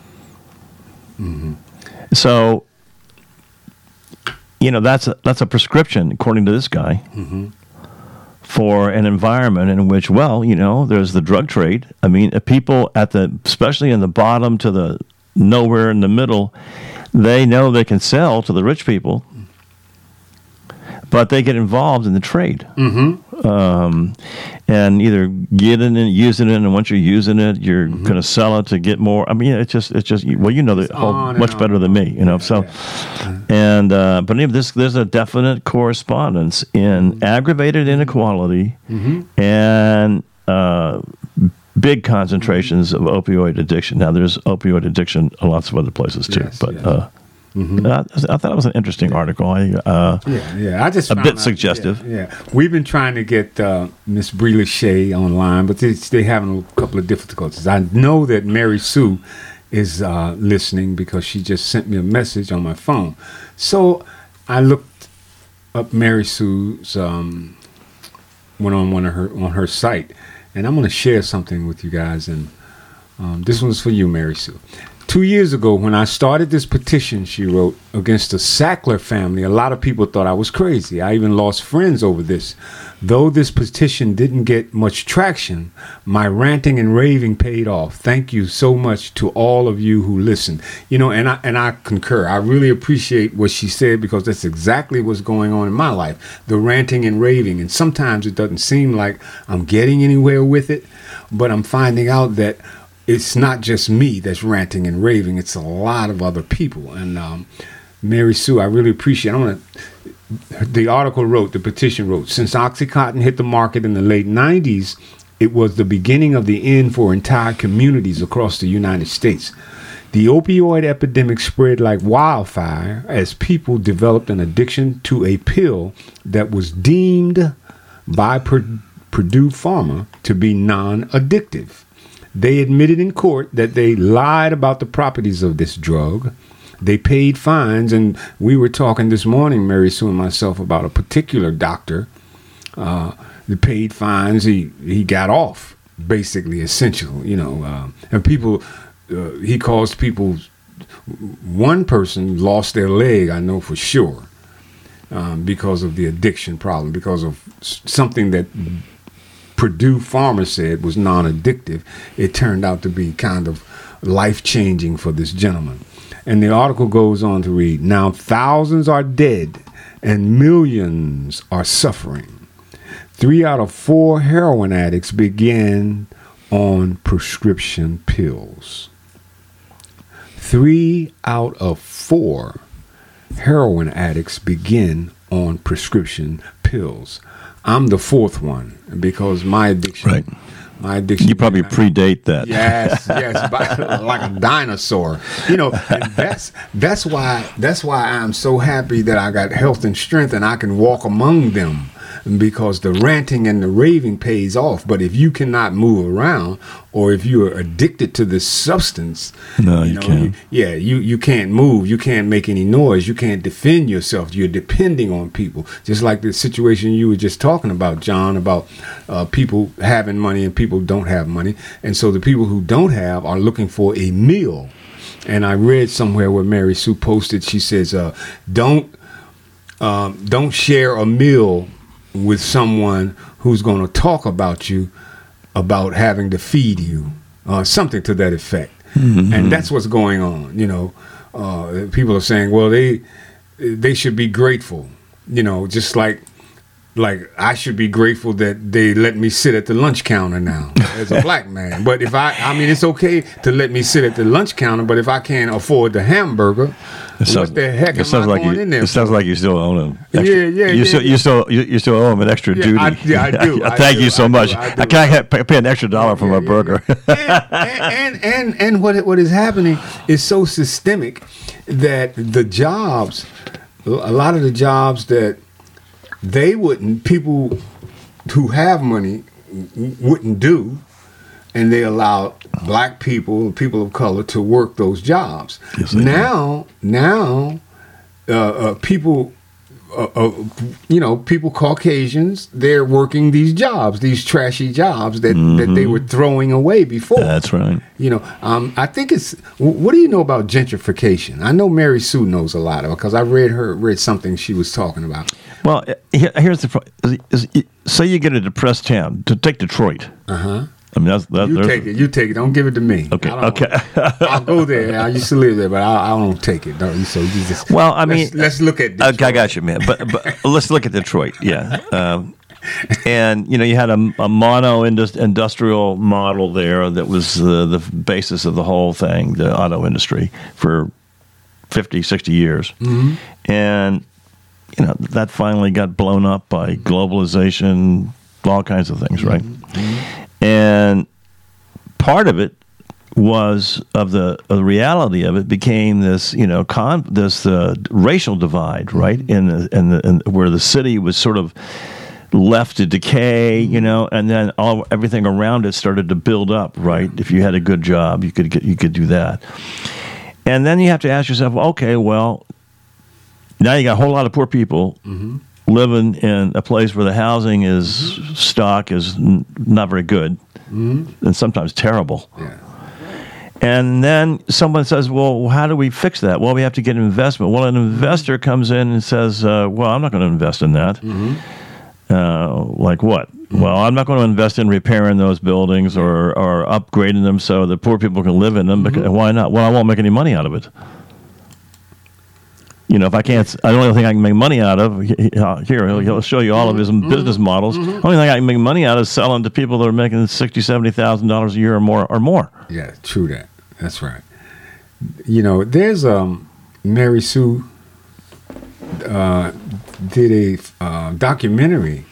So, you know, that's a, that's a prescription, according to this guy, for an environment in which, well, you know, there's the drug trade. I mean, people at the, especially in the bottom to the nowhere in the middle, they know they can sell to the rich people, but they get involved in the trade. Um, and either get in and using it, and once you're using it, you're going to sell it to get more. I mean, it's just, it's just, well, you know the whole on and much on. better than me, you know. So, and uh, but anyway, this there's a definite correspondence in aggravated inequality and uh, big concentrations of opioid addiction. Now, there's opioid addiction in lots of other places too, Yes, but. yes. Uh, I, I thought it was an interesting article. I, uh, Yeah, yeah. I just A found bit out- suggestive. Yeah, yeah. We've been trying to get uh, Miss Bree Lachey online, but they they having a couple of difficulties. I know that Mary Sue is uh, listening because she just sent me a message on my phone. So I looked up Mary Sue's um, went on one of her on her site, and I'm going to share something with you guys. And um, this one's for you, Mary Sue. Two years ago, when I started this petition, she wrote, against the Sackler family, a lot of people thought I was crazy. I even lost friends over this. Though this petition didn't get much traction, my ranting and raving paid off. Thank you so much to all of you who listened. You know, and I and I concur. I really appreciate what she said, because that's exactly what's going on in my life. The ranting and raving. And sometimes it doesn't seem like I'm getting anywhere with it, but I'm finding out that it's not just me that's ranting and raving. It's a lot of other people. And um, Mary Sue, I really appreciate it. I want to, the article wrote, the petition wrote, since OxyContin hit the market in the late nineties, it was the beginning of the end for entire communities across the United States. The opioid epidemic spread like wildfire as people developed an addiction to a pill that was deemed by Purdue Pharma to be non-addictive. They admitted in court that they lied about the properties of this drug. They paid fines, and we were talking this morning, Mary Sue and myself, about a particular doctor. Uh, the paid fines, he, he got off, basically, essential, you know. Uh, and people, uh, he caused people, one person lost their leg, I know for sure, um, because of the addiction problem, because of something that Purdue Pharma said was non-addictive. It turned out to be kind of life-changing for this gentleman. And the article goes on to read, now thousands are dead and millions are suffering. Three out of four heroin addicts began on prescription pills. Three out of four heroin addicts begin on prescription pills. I'm the fourth one, because my addiction, right. my addiction. You probably predate that. Yes, yes, by, like a dinosaur. You know, and that's that's why that's why I'm so happy that I got health and strength and I can walk among them, because the ranting and the raving pays off. But if you cannot move around, or if you are addicted to this substance, no, you, you know, can't. You, yeah, you, you can't move. You can't make any noise. You can't defend yourself. You're depending on people. Just like the situation you were just talking about, John, about uh, people having money and people don't have money. And so the people who don't have are looking for a meal. And I read somewhere where Mary Sue posted, she says, uh, don't um, don't share a meal with someone who's going to talk about you, about having to feed you, uh, something to that effect. Mm-hmm. And that's what's going on. You know, uh, people are saying, well, they they should be grateful. You know, just like like I should be grateful that they let me sit at the lunch counter now as a black man. But if I, I mean, it's okay to let me sit at the lunch counter, but if I can't afford the hamburger, it sounds, what the heck it am sounds I like going you, in there It sounds for? like you still own him. Extra, yeah, yeah, you yeah. Still, you still you, you still owe him an extra yeah, duty. I, yeah, I do. I Thank do, you so I much. do, I, I can't pay, pay an extra dollar for yeah, my yeah, burger. Yeah. and, and and and what what is happening is so systemic that the jobs, a lot of the jobs that they wouldn't, people who have money wouldn't do, and they allow black people, people of color, to work those jobs. Yes, now, now, uh, uh, people, uh, uh, you know, people Caucasians, they're working these jobs, these trashy jobs that, mm-hmm. that they were throwing away before. That's right. You know, um, I think it's. What do you know about gentrification? I know Mary Sue knows a lot of it, because I read her read something she was talking about. Well, here's the problem. Say you get a depressed town. To take Detroit. Uh huh. I mean, that's, that, you take it. You take it. Don't give it to me. Okay. Okay. I'll go there. I used to live there, but I, I don't take it. Don't you? So you just. Well, I mean, let's, let's look at. Detroit. Okay, I got you, man. But but let's look at Detroit. Yeah. Um, and you know, you had a, a mono indus- industrial model there that was uh, the basis of the whole thing, the auto industry, for fifty, sixty years, mm-hmm. and you know that finally got blown up by globalization, all kinds of things, right? Mm-hmm. And part of it was of the, of the reality of it became this, you know, con, this uh, racial divide, right? Mm-hmm. In the, in the in where the city was sort of left to decay, you know, and then all everything around it started to build up, right? If you had a good job, you could get, you could do that. And then you have to ask yourself, okay, well, now you got a whole lot of poor people. Mm-hmm. living in a place where the housing is mm-hmm. stock is n- not very good, mm-hmm. and sometimes terrible. Yeah. And then someone says, well, how do we fix that? Well, we have to get an investment. Well, an investor comes in and says, uh, well, I'm not going to invest in that. Mm-hmm. Uh, like what? Mm-hmm. Well, I'm not going to invest in repairing those buildings or, or upgrading them so that poor people can live in them. Mm-hmm. Because, why not? Well, I won't make any money out of it. You know, if I can't, the only thing I can make money out of, here, he'll, he'll show you all of his mm-hmm. business models. Mm-hmm. The only thing I can make money out of is selling to people that are making sixty thousand dollars, seventy thousand dollars a year or more. or more. Yeah, true that. That's right. You know, there's um, Mary Sue uh, did a uh, documentary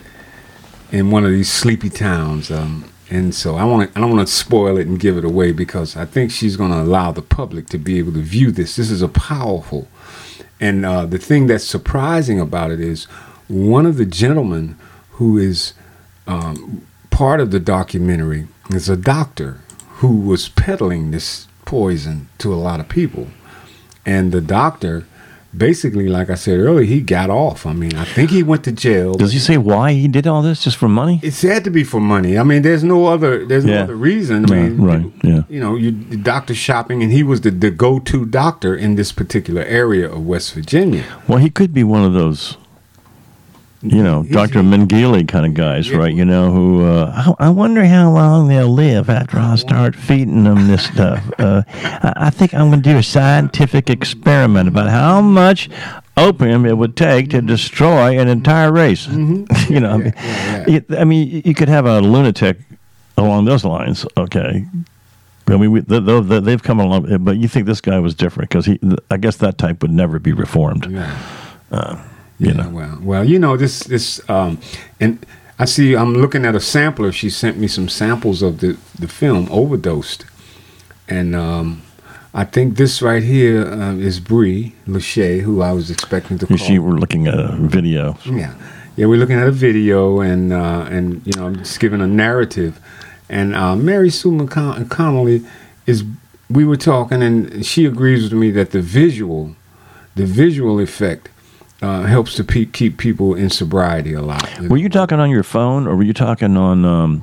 in one of these sleepy towns. Um, and so I want to, I don't want to spoil it and give it away because I think she's going to allow the public to be able to view this. This is a powerful. And uh, the thing that's surprising about it is one of the gentlemen who is um, part of the documentary is a doctor who was peddling this poison to a lot of people. And the doctor, basically, like I said earlier, he got off. I mean, I think he went to jail. Does he say why he did all this? Just for money? It's had to be for money. I mean, there's no other there's no yeah. other reason. I mean, right, right. yeah. You know, you doctor shopping, and he was the, the go-to doctor in this particular area of West Virginia. Well, he could be one of those, you know, He's, Doctor Mengele kind of guys, yeah. right? You know, who, uh, I, I wonder how long they'll live after I start feeding them this stuff. Uh, I, I think I'm going to do a scientific experiment about how much opium it would take to destroy an entire race. Mm-hmm. you know, yeah, I, mean, yeah, yeah. I mean, you could have a lunatic along those lines, okay. I mean, we, they, they, they've come along, but you think this guy was different because he, I guess that type would never be reformed. Yeah. Uh, You yeah, know. well, well, you know this, this, um, and I see. I'm looking at a sampler. She sent me some samples of the, the film Overdosed, and um, I think this right here uh, is Bree Lachey, who I was expecting to call. She were looking at a video. Yeah, yeah, we're looking at a video, and uh, and you know, I'm just giving a narrative, and uh, Mary Sue McCon- Connolly is. We were talking, and she agrees with me that the visual, the visual effect. Uh, helps to pe- keep people in sobriety a lot. Were you talking on your phone, or were you talking on um,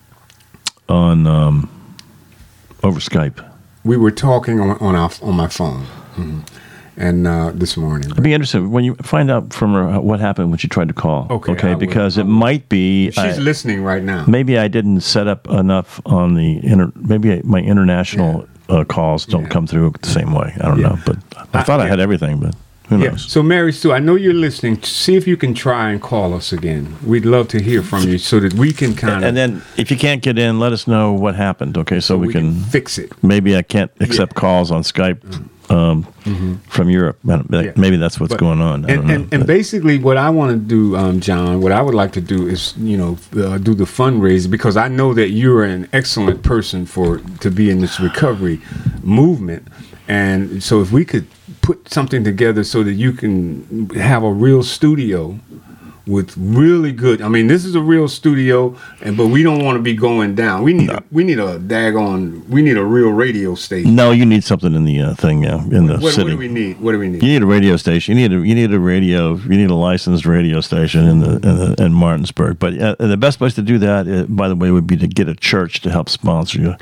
on um, over Skype? We were talking on on, our, on my phone, mm-hmm. and uh, this morning. I'd be interested when you find out from her what happened when she tried to call. Okay, okay, I because will, it might be she's I, listening right now. Maybe I didn't set up enough on the inter, maybe I, my international yeah. uh, calls don't yeah. come through the same way. I don't yeah. know, but I thought I, I had everything, but. Who knows? Yeah. So, Mary Sue, I know you're listening. See if you can try and call us again. We'd love to hear from you so that we can kind of. And then, if you can't get in, let us know what happened. Okay, so, so we, we can, can fix it. Maybe I can't accept yeah. calls on Skype um, mm-hmm. from Europe. Yeah. Maybe that's what's but, going on. I and, don't know. And, and basically, what I want to do, um, John, what I would like to do is, you know, uh, do the fundraiser because I know that you're an excellent person for to be in this recovery movement, and so if we could put something together so that you can have a real studio with really good. I mean, this is a real studio, and but we don't want to be going down. We need no. a, we need a daggone. We need a real radio station. No, you need something in the uh, thing, yeah, in the what, city. What do we need? What do we need? You need a radio station. You need a you need a radio. You need a licensed radio station in the in, the, in Martinsburg. But uh, the best place to do that, uh, by the way, would be to get a church to help sponsor you.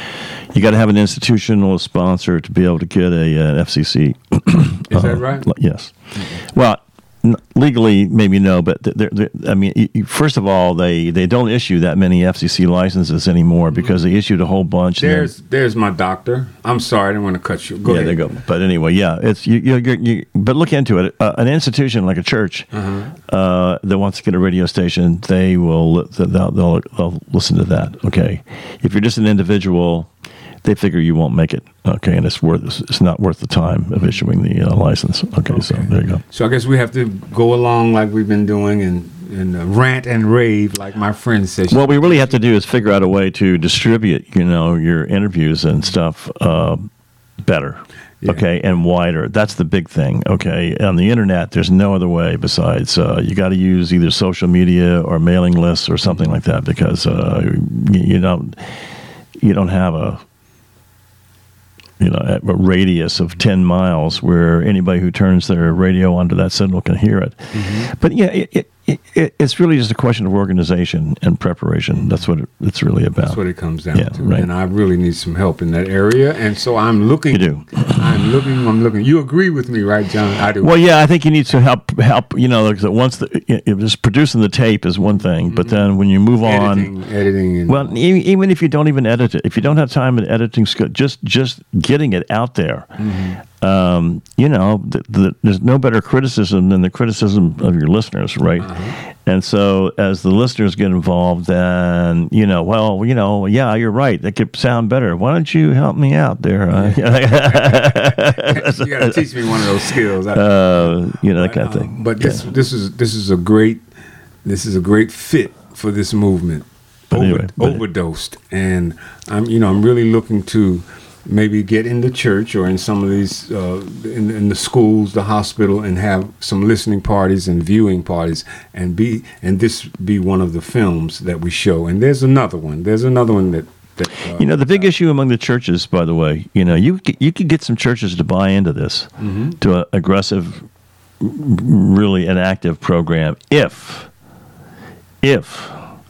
You got to have an institutional sponsor to be able to get a an F C C. Is uh, that right? Yes. Mm-hmm. Well, n- legally, maybe no, but they're, they're, I mean, y- first of all, they, they don't issue that many F C C licenses anymore mm-hmm. because they issued a whole bunch. There's then, there's my doctor. I'm sorry, I didn't want to cut you. Go yeah, ahead. there you go. But anyway, yeah, it's you. you, you, you but look into it. Uh, an institution like a church uh-huh. uh, that wants to get a radio station, they will they'll, they'll they'll listen to that. Okay, if you're just an individual. They figure you won't make it, okay, and it's worth it's not worth the time of issuing the uh, license. Okay, okay, so there you go. So I guess we have to go along like we've been doing and, and uh, rant and rave like my friend says. What we really have to do is figure out a way to distribute, you know, your interviews and stuff uh, better, yeah. okay, and wider. That's the big thing, okay. On the internet, there's no other way besides uh, you got to use either social media or mailing lists or something like that because uh, you, you don't you don't have a you know, at a radius of ten miles where anybody who turns their radio onto that signal can hear it. Mm-hmm. But yeah, it, it, it, it's really just a question of organization and preparation. That's what it, it's really about. That's what it comes down yeah, to. Right. And I really need some help in that area. And so I'm looking. You do. I'm looking. I'm looking. You agree with me, right, John? I do. Well, yeah, I think you need to help. Help. You know, like once the it, just producing the tape is one thing, mm-hmm. but then when you move editing, on, editing. And well, even if you don't even edit it, if you don't have time in editing, just just getting it out there. Mm-hmm. Um, you know, the, the, there's no better criticism than the criticism of your listeners, right? Uh-huh. And so, as the listeners get involved, then you know, well, you know, yeah, you're right. That could sound better. Why don't you help me out there? Uh, you got to teach me one of those skills. Uh, you know, that kind of thing. Um, but this, yeah. this is this is a great, this is a great fit for this movement. Over, anyway, overdosed, and I'm, you know, I'm really looking to maybe get in the church or in some of these, uh, in, in the schools, the hospital, and have some listening parties and viewing parties, and be and this be one of the films that we show. And there's another one. There's another one that. that uh, you know, the big uh, issue among the churches, by the way, you know, you you could get some churches to buy into this, mm-hmm. to an aggressive, really an active program, if, if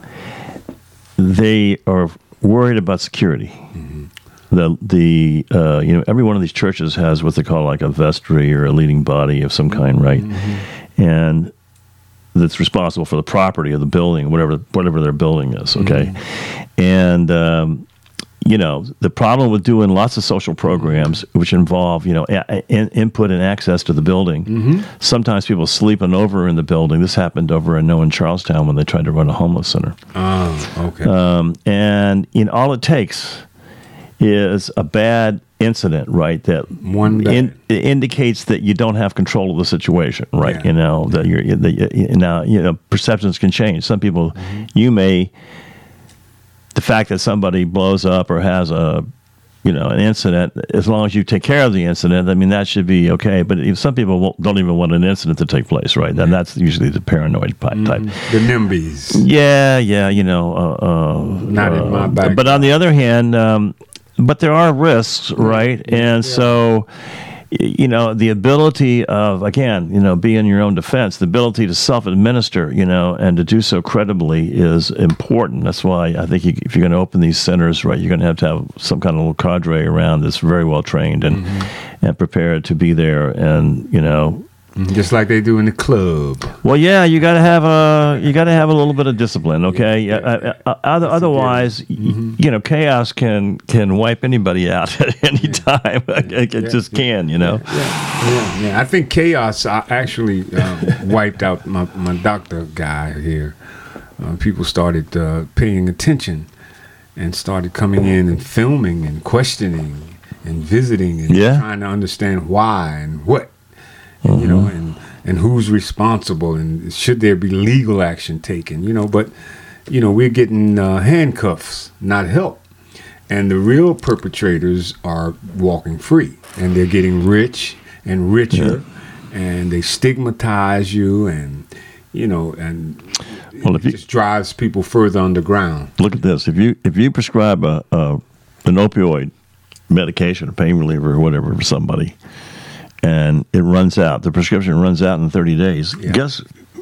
they are worried about security. Mm-hmm. The the uh, you know, every one of these churches has what they call like a vestry or a leading body of some kind, right? Mm-hmm. And that's responsible for the property of the building, whatever whatever their building is. Okay, mm-hmm. and um, you know, the problem with doing lots of social programs, which involve you know a- in- input and access to the building. Mm-hmm. Sometimes people sleeping over in the building. This happened over I know in Charlestown when they tried to run a homeless center. Oh, okay. Um, and in all it takes is a bad incident, right? That one in, indicates that you don't have control of the situation, right? Yeah. You know that you're that you, now you know perceptions can change. Some people, mm-hmm. you may, the fact that somebody blows up or has a, you know, an incident, as long as you take care of the incident, I mean that should be okay. But if some people won't, don't even want an incident to take place, right? Then that's usually the paranoid type. Mm-hmm. The NIMBYs. Yeah, yeah, you know. Uh, uh, Not uh, in my backyard. But on the other hand. Um, But there are risks, right? And yeah. so, you know, the ability of, again, you know, be in your own defense, the ability to self-administer, you know, and to do so credibly is important. That's why I think you, if you're going to open these centers, right, you're going to have to have some kind of little cadre around that's very well trained and, mm-hmm. and prepared to be there and, you know, just like they do in the club. Well, yeah, you got to have a you got to have a little bit of discipline, okay? Yeah, yeah, yeah. Uh, uh, otherwise, mm-hmm. you know, chaos can can wipe anybody out at any time. It, it yeah, just yeah. can, you know. Yeah, yeah, yeah, yeah. I think chaos actually um, wiped out my my doctor guy here. Uh, people started uh, paying attention and started coming in and filming and questioning and visiting and yeah. trying to understand why and what. And, you know, and, and who's responsible, and should there be legal action taken? You know, but you know, we're getting uh, handcuffs, not help, and the real perpetrators are walking free, and they're getting rich and richer, yeah. and they stigmatize you, and you know, and well, it you, just drives people further underground. Look at this: if you if you prescribe a, a an opioid medication, a pain reliever, or whatever for somebody. And it runs out. The prescription runs out in thirty days. Yeah. Guess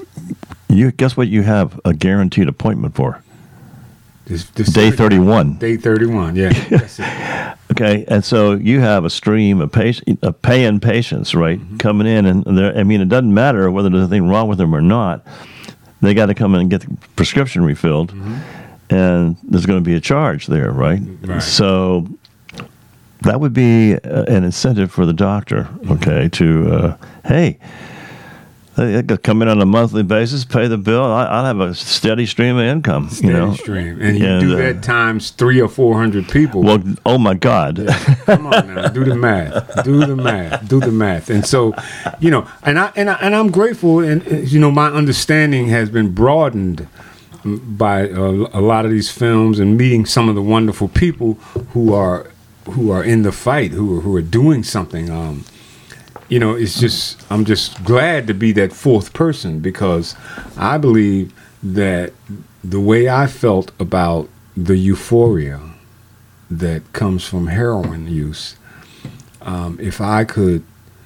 you guess what you have a guaranteed appointment for? This, this Day thirty-one. Day thirty-one. Yeah. That's it. Okay, and so you have a stream of patient, of paying patients, right, mm-hmm. coming in, and I mean, it doesn't matter whether there's anything wrong with them or not. They got to come in and get the prescription refilled, mm-hmm. and there's going to be a charge there, right? Right. So. That would be uh, an incentive for the doctor, okay, to, uh, hey, they could come in on a monthly basis, pay the bill. I, I'll have a steady stream of income, steady you know. stream. And you and, do that uh, times three or four hundred people. Well, oh, my God. Yeah. Come on now, do the math. Do the math. Do the math. And so, you know, and, I, and, I, and I'm grateful, and, you know, my understanding has been broadened by uh, a lot of these films and meeting some of the wonderful people who are who are in the fight, who are, who are doing something. Um, you know, it's just, I'm just glad to be that fourth person, because I believe that the way I felt about the euphoria that comes from heroin use um, if I could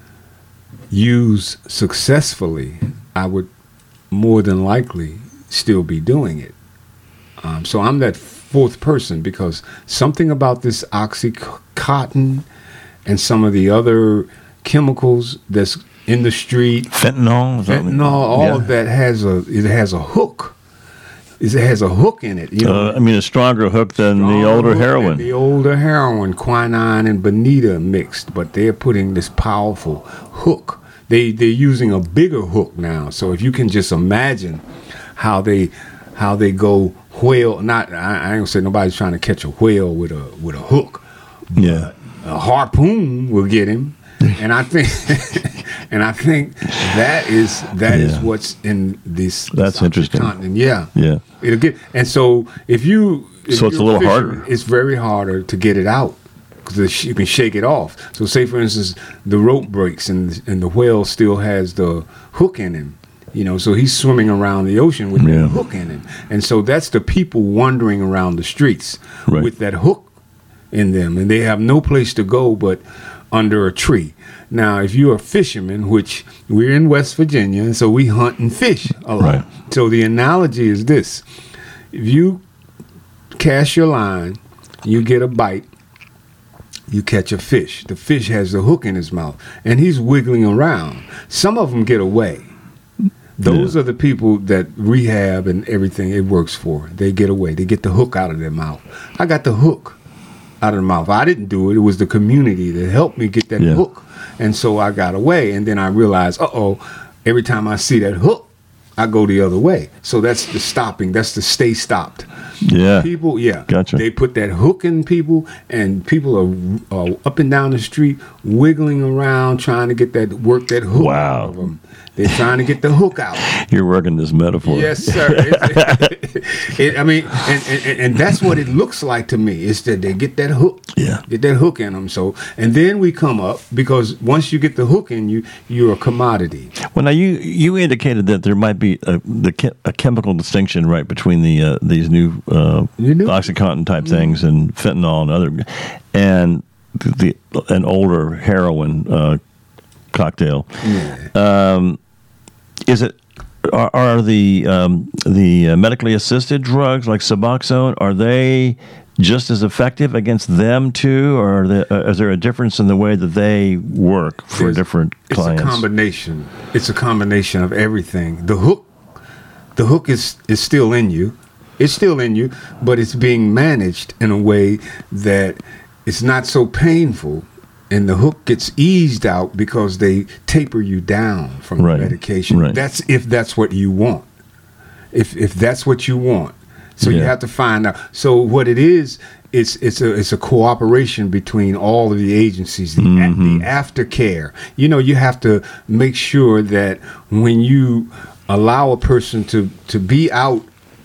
use successfully, I would more than likely still be doing it. Um, so I'm that fourth person because something about this Oxycontin and some of the other chemicals that's in the street, fentanyl, fentanyl, all yeah. of that has a it has a hook. It has a hook in it. You know, uh, I mean, a stronger hook than stronger the older heroin. The older heroin, quinine and bonita mixed, but they're putting this powerful hook. They they're using a bigger hook now. So if you can just imagine how they how they go whale. Not I, I ain't gonna say nobody's trying to catch a whale with a with a hook. Yeah, a harpoon will get him. And I think, and I think that is that yeah. is what's in this. That's this interesting. Continent. Yeah, yeah. It'll get, and so if you, if so it's a little fishing, harder. It's very harder to get it out because you can shake it off. So, say for instance, the rope breaks and and the whale still has the hook in him. You know, so he's swimming around the ocean with yeah. that hook in him, and so that's the people wandering around the streets right. with that hook in them, and they have no place to go but under a tree. Now, if you're a fisherman, which we're in West Virginia, and so we hunt and fish a lot. Right. So the analogy is this. If you cast your line, you get a bite, you catch a fish. The fish has the hook in his mouth, and he's wiggling around. Some of them get away. Those yeah. are the people that rehab and everything it works for. They get away. They get the hook out of their mouth. I got the hook out of the mouth. I didn't do it. It was the community that helped me get that yeah. hook. And so I got away. And then I realized, uh-oh, every time I see that hook, I go the other way. So that's the stopping. That's the stay stopped. Yeah. People, yeah. Gotcha. They put that hook in people, and people are, are up and down the street wiggling around trying to get that, work that hook wow. out of them. They're trying to get the hook out. You're working this metaphor. Yes, sir. it, it, it, I mean, and, and, and that's what it looks like to me. Is that they get that hook, yeah, get that hook in them. So, and then we come up because once you get the hook in you, you're a commodity. Well, now you you indicated that there might be a, the a chemical distinction, right, between the uh, these new uh, OxyContin type mm-hmm. things and fentanyl and other, and the, the an older heroin uh, cocktail. Yeah. Um, Is it are, are the um, the uh, medically assisted drugs like Suboxone, are they just as effective against them too, or are they, uh, is there a difference in the way that they work for There's, different clients? It's a combination. It's a combination of everything. The hook, the hook is is still in you. It's still in you, but it's being managed in a way that it's not so painful. And the hook gets eased out because they taper you down from right. the medication. Right. That's if that's what you want. If if that's what you want. So yeah. you have to find out. So what it is, it's it's a it's a cooperation between all of the agencies, the, mm-hmm. the aftercare. You know, you have to make sure that when you allow a person to, to be out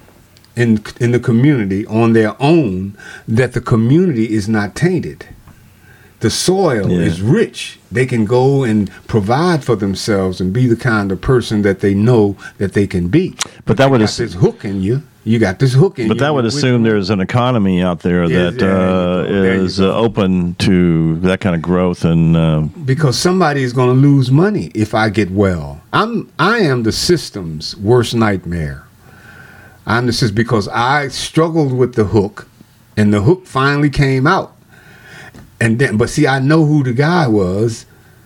in in the community on their own, that the community is not tainted. The soil yeah. is rich. They can go and provide for themselves and be the kind of person that they know that they can be. But, but that you would got ass- this hook in you. You got this hook in but you. But that would assume there's an economy out there yes, that uh, is uh, open to that kind of growth, and uh, because somebody is going to lose money if I get well. I'm I am the system's worst nightmare. I'm the system because I struggled with the hook, and the hook finally came out. And then, but see, I know who the guy was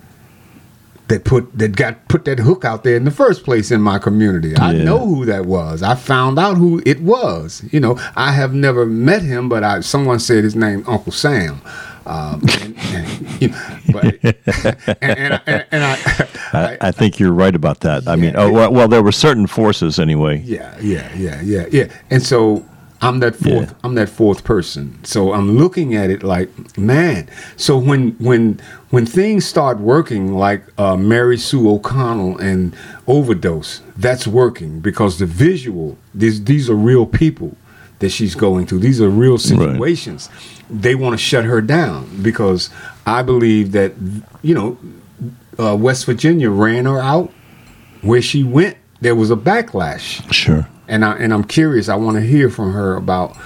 that put that got put that hook out there in the first place in my community. I yeah. know who that was. I found out who it was. You know, I have never met him, but I someone said his name, Uncle Sam. Um, and, and, you know, but, and, and, and, and I, I, I think you're right about that. I yeah, mean, oh well, well, there were certain forces anyway. Yeah, yeah, yeah, yeah, yeah. And so I'm that fourth. Yeah. I'm that fourth person. So I'm looking at it like, man. So when when when things start working, like uh, Mary Sue O'Connell and Overdose, that's working because the visual. These these are real people that she's going through. These are real situations. Right. They want to shut her down because I believe that you know uh, West Virginia ran her out. Where she went, there was a backlash. Sure. And I and I'm curious. I want to hear from her about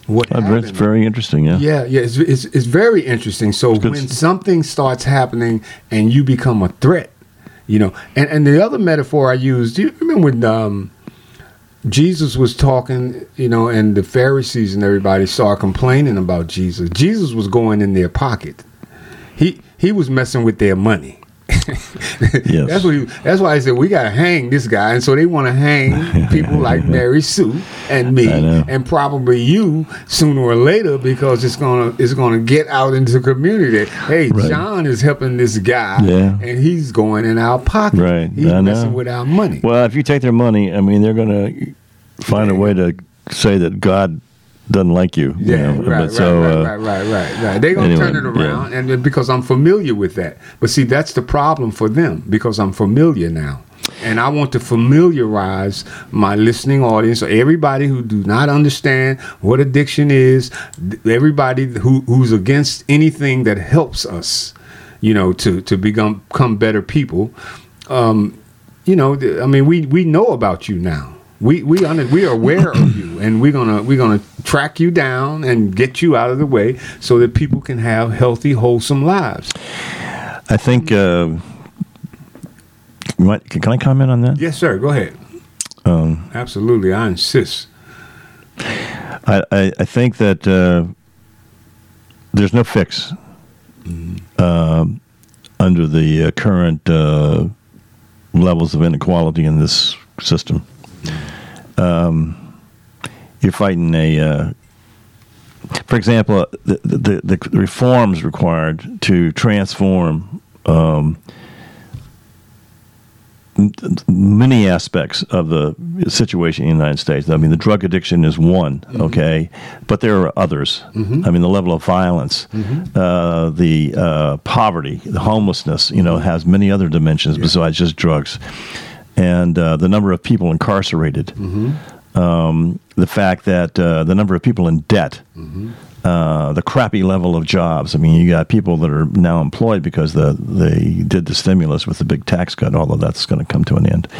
what oh, happened. It's very interesting, yeah. Yeah, yeah, it's, it's, it's very interesting. So when something starts happening and you become a threat, you know, and, and the other metaphor I used, do you remember when um, Jesus was talking, you know, and the Pharisees and everybody started complaining about Jesus? Jesus was going in their pocket. He he was messing with their money. Yes. That's what he, that's why I said we gotta hang this guy, and so they want to hang people like Mary Sue and me, and probably you sooner or later, because it's gonna it's gonna get out into the community that, hey, right. John is helping this guy, yeah. and he's going in our pocket. Right, he's I messing know. with our money. Well, if you take their money, I mean, they're gonna find yeah. a way to say that God doesn't like you. Yeah, you know? right, right, so, right, uh, right, right, right, right. They're going to anyway, turn it around, yeah. and because I'm familiar with that. But see, that's the problem for them, because I'm familiar now. And I want to familiarize my listening audience, or everybody who do not understand what addiction is, everybody who, who's against anything that helps us, you know, to, to become, become better people. Um, you know, I mean, we, we know about you now. We we under, we are aware of you, and we're gonna we're gonna track you down and get you out of the way so that people can have healthy, wholesome lives. I think. Uh, what, can I comment on that? Yes, sir. Go ahead. Um, Absolutely, I insist. I I, I think that uh, there's no fix mm-hmm. uh, under the uh, current uh, levels of inequality in this system. Um, you're fighting a, uh, for example, the, the, the reforms required to transform um, many aspects of the situation in the United States. I mean, the drug addiction is one, mm-hmm. okay, but there are others. Mm-hmm. I mean, the level of violence, mm-hmm. uh, the uh, poverty, the homelessness, you know, has many other dimensions yeah. besides just drugs. And uh, the number of people incarcerated, mm-hmm. um, the fact that uh, the number of people in debt, mm-hmm. uh, the crappy level of jobs. I mean, you got people that are now employed because the, they did the stimulus with the big tax cut, although that's going to come to an end.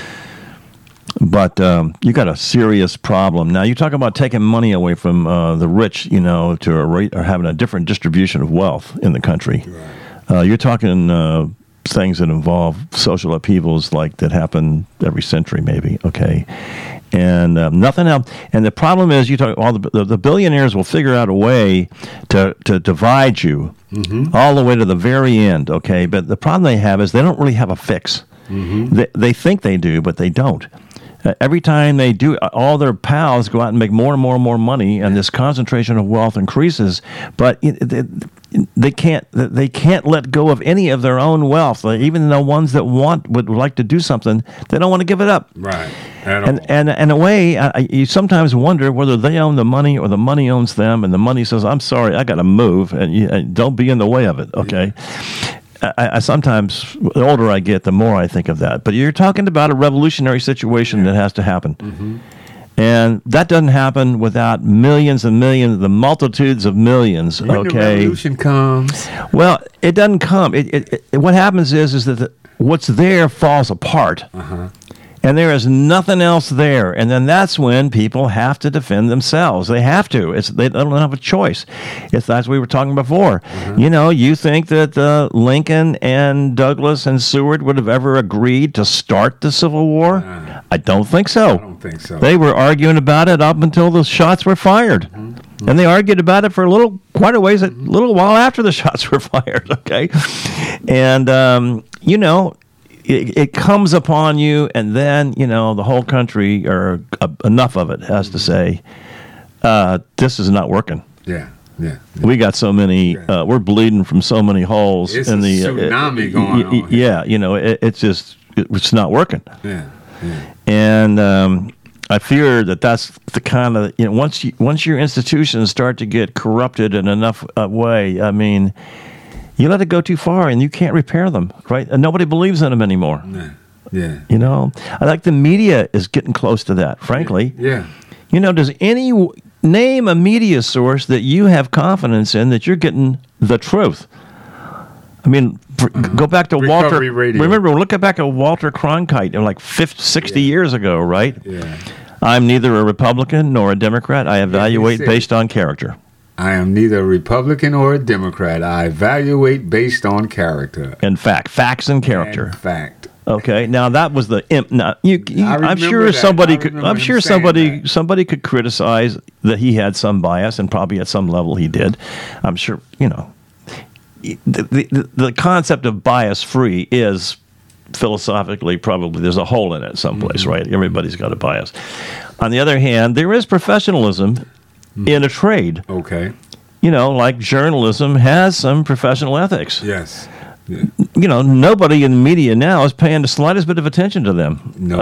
Mm-hmm. But um, you got a serious problem. Now, you talk about taking money away from uh, the rich, you know, to a rate, or having a different distribution of wealth in the country. Right. Uh, you're talking... Uh, things that involve social upheavals like that happen every century, maybe. Okay, and um, nothing else. And the problem is, you talk all the, the the billionaires will figure out a way to to divide you mm-hmm. all the way to the very end. Okay, but the problem they have is they don't really have a fix. Mm-hmm. They they think they do, but they don't. Uh, every time they do, all their pals go out and make more and more and more money, and this concentration of wealth increases. But it, it, they can't they can't let go of any of their own wealth. Like, even the ones that want would like to do something, they don't want to give it up. Right. And, and and in a way, I, you sometimes wonder whether they own the money or the money owns them, and the money says, "I'm sorry, I got to move, and you, uh, don't be in the way of it." Okay. Yeah. I, I sometimes, the older I get, the more I think of that. But you're talking about a revolutionary situation yeah. that has to happen. Mm-hmm. And that doesn't happen without millions and millions, the multitudes of millions. When okay, the revolution comes, well, it doesn't come. It, it, it what happens is is that the, what's there falls apart, uh-huh. and there is nothing else there. And then that's when people have to defend themselves. They have to. It's they don't have a choice. It's as we were talking before. Uh-huh. You know, you think that uh, Lincoln and Douglas and Seward would have ever agreed to start the Civil War? Uh-huh. I don't think so. I don't think so. They were arguing about it up until the shots were fired. Mm-hmm. Mm-hmm. And they argued about it for a little, quite a ways, a little while after the shots were fired, okay? And, um, you know, it, it comes upon you, and then, you know, the whole country, or uh, enough of it, has mm-hmm. to say, uh, this is not working. Yeah. Yeah, yeah. We got so many. Uh, we're bleeding from so many holes it's in a the tsunami uh, going y- on. Y- yeah, you know, it, it's just it, it's not working. Yeah, yeah. And um, I fear that that's the kind of, you know, once you, once your institutions start to get corrupted in enough uh, way, I mean, you let it go too far, and you can't repair them, right? And nobody believes in them anymore. Yeah, yeah. You know, I like the media is getting close to that. Frankly, yeah. yeah. You know, does any name a media source that you have confidence in that you're getting the truth? I mean, for, uh-huh. go back to Recovery Walter. Radio. Remember, look back at Walter Cronkite, like fifty, sixty yeah. years ago, right? Yeah. I'm neither a Republican nor a Democrat. I evaluate yeah, based on character. I am neither a Republican or a Democrat. I evaluate based on character. In fact, facts and character. In fact. Okay. Now that was the imp. Now you, you I'm sure that. somebody could. I'm sure somebody that. somebody could criticize that he had some bias, and probably at some level he did. I'm sure you know. The the, the concept of bias free is philosophically probably there's a hole in it someplace, mm-hmm. right? Everybody's got a bias. On the other hand, there is professionalism mm-hmm. in a trade. Okay. You know, like journalism has some professional ethics. Yes. Yeah. You know, nobody in the media now is paying the slightest bit of attention to them. No.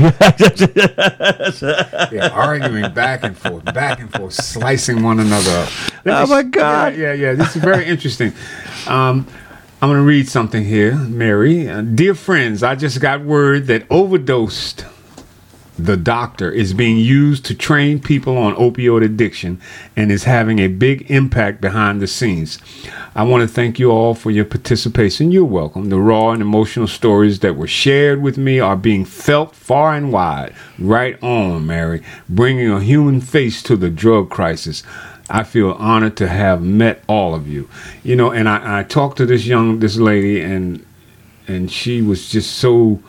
yeah, arguing back and forth, back and forth, slicing one another up. Oh, my God. Yeah, yeah, yeah. This is very interesting. Um, I'm going to read something here, Mary. Uh, Dear friends, I just got word that Overdosed, the doctor, is being used to train people on opioid addiction and is having a big impact behind the scenes. I want to thank you all for your participation. You're welcome. The raw and emotional stories that were shared with me are being felt far and wide. Right on, Mary, bringing a human face to the drug crisis. I feel honored to have met all of you. You know, and I, I talked to this young, this lady, and and she was just so,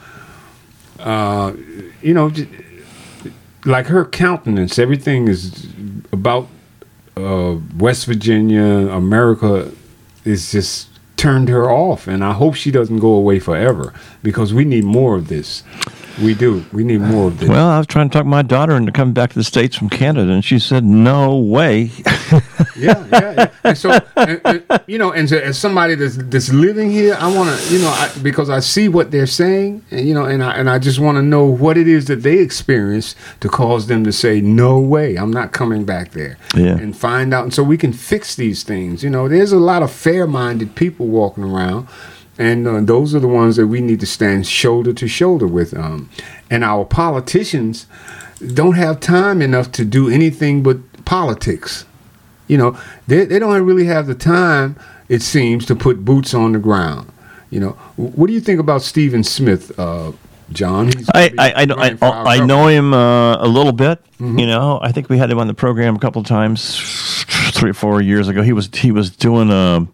uh, you know, just, like her countenance, everything is about uh, West Virginia, America, is just turned her off. And I hope she doesn't go away forever, because we need more of this. We do. We need more of this. Well, I was trying to talk my daughter into coming back to the States from Canada, and she said, no way. yeah, yeah, yeah. And so, and, and, you know, and so, as somebody that's that's living here, I want to, you know, I, because I see what they're saying, and you know, and I and I just want to know what it is that they experience to cause them to say, no way, I'm not coming back there. Yeah. And find out, and so we can fix these things. You know, there's a lot of fair-minded people walking around. And uh, those are the ones that we need to stand shoulder to shoulder with. Um, and our politicians don't have time enough to do anything but politics. You know, they they don't really have the time, it seems, to put boots on the ground. You know, what do you think about Stephen Smith, uh, John? He's I I, I, know, I, I know him uh, a little bit. Mm-hmm. You know, I think we had him on the program a couple of times, three or four years ago. He was he was doing a.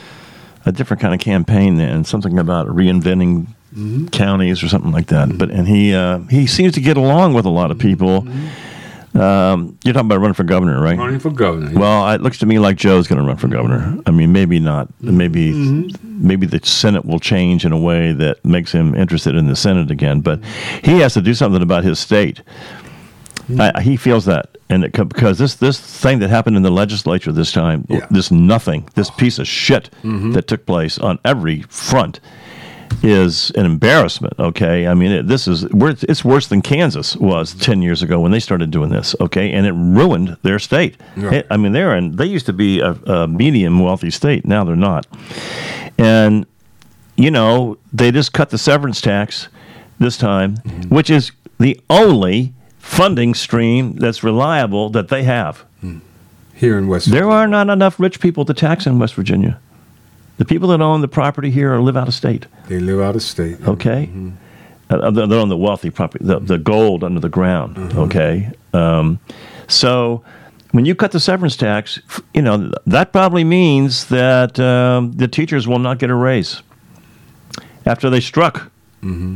a different kind of campaign then, something about reinventing mm-hmm. counties or something like that. Mm-hmm. But and he uh, he seems to get along with a lot of people. Mm-hmm. Um, you're talking about running for governor, right? Running for governor. Yeah. Well, it looks to me like Joe's going to run for governor. I mean, maybe not. Maybe mm-hmm. maybe the Senate will change in a way that makes him interested in the Senate again. But he has to do something about his state. Mm-hmm. I, he feels that. And it, because this this thing that happened in the legislature this time, yeah. this nothing, this piece of shit mm-hmm. that took place on every front is an embarrassment, okay? I mean, it, this is it's worse than Kansas was ten years ago when they started doing this, okay? And it ruined their state. Right. It, I mean, they're in, they used to be a, a medium wealthy state. Now they're not. And, you know, they just cut the severance tax this time, mm-hmm. which is the only funding stream that's reliable that they have. Here in West Virginia. There are not enough rich people to tax in West Virginia. The people that own the property here live out of state. They live out of state. Okay? Mm-hmm. Uh, they're on the wealthy property, the, the gold under the ground. Mm-hmm. Okay? Um, so when you cut the severance tax, you know, that probably means that um, the teachers will not get a raise after they struck. Mm-hmm.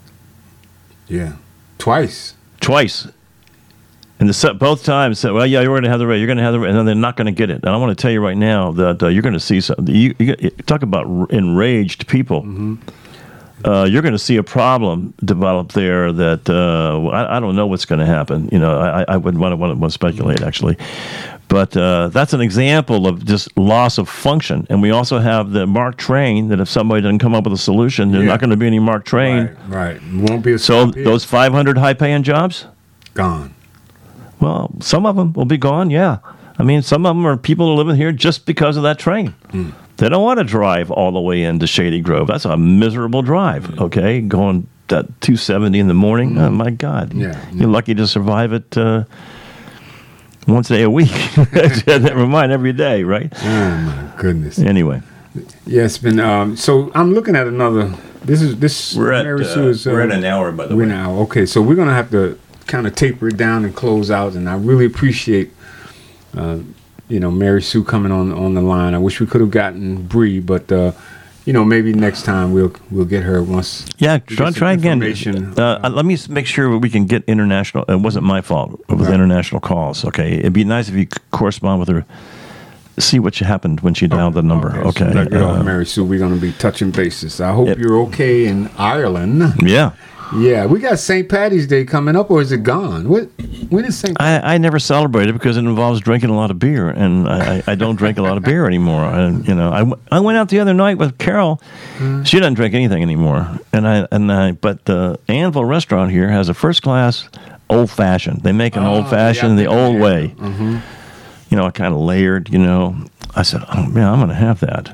Yeah. Twice. Twice. And the both times said, well, yeah, you're going to have the raise. You're going to have the raise. And then they're not going to get it. And I want to tell you right now that uh, you're going to see something. You, you, you talk about enraged people. Mm-hmm. Uh, you're going to see a problem develop there that uh, I, I don't know what's going to happen. You know, I, I wouldn't want to, want to speculate, actually. But uh, that's an example of just loss of function. And we also have the Mark Twain, that if somebody doesn't come up with a solution, there's yeah. not going to be any Mark Twain. Right, right. Won't be a So those five hundred high-paying jobs? Gone. Well, some of them will be gone, yeah. I mean, some of them are people living here just because of that train. Mm. They don't want to drive all the way into Shady Grove. That's a miserable drive, mm. okay? Going at two seventy in the morning. Mm. Oh, my God. Yeah, You're yeah. lucky to survive it uh, once a day a week. Never mind, every day, right? Oh, my goodness. Anyway. Yes, been um, so I'm looking at another. This is this. We're at, uh, is, uh, we're at an hour, by the we're way. We're an hour. Okay, so we're gonna have to kind of taper it down and close out. And I really appreciate, uh, you know, Mary Sue coming on on the line. I wish we could have gotten Bree, but uh, you know, maybe next time we'll we'll get her once. Yeah, try try again. Uh, uh, let me make sure we can get international. It wasn't my fault with right. international calls. Okay, it'd be nice if you could correspond with her. See what happened when she dialed oh, the number. Okay, okay. So uh, Mary Sue, we're going to be touching bases. I hope yep. you're okay in Ireland. Yeah, yeah. We got Saint Patty's Day coming up, or is it gone? What? When is Saint I, I never celebrate it because it involves drinking a lot of beer, and I, I don't drink a lot of beer anymore. And you know, I, I went out the other night with Carol. Mm. She doesn't drink anything anymore, and I and I. But the Anvil Restaurant here has a first class old fashioned. They make an oh, old fashioned yeah, the old yeah. way. Mm-hmm. You know, kind of layered, you know. I said, oh, man, I'm going to have that.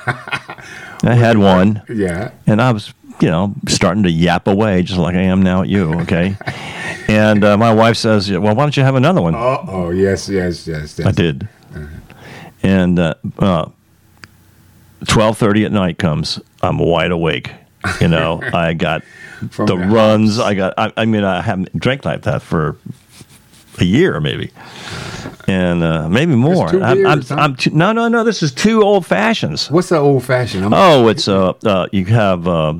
I had one. Yeah. And I was, you know, starting to yap away just like I am now at you, okay? And uh, my wife says, well, why don't you have another one? Oh, oh yes, yes, yes. yes. I did. Uh-huh. And uh, uh, twelve thirty at night comes. I'm wide awake. You know, I got the, the runs. I got, I, I mean, I haven't drank like that for a year maybe, and uh, maybe more. Two I'm, beers, I'm, huh? I'm too, no, no, no. This is two old fashions. What's the old fashioned? Oh, it's uh, uh, you have uh,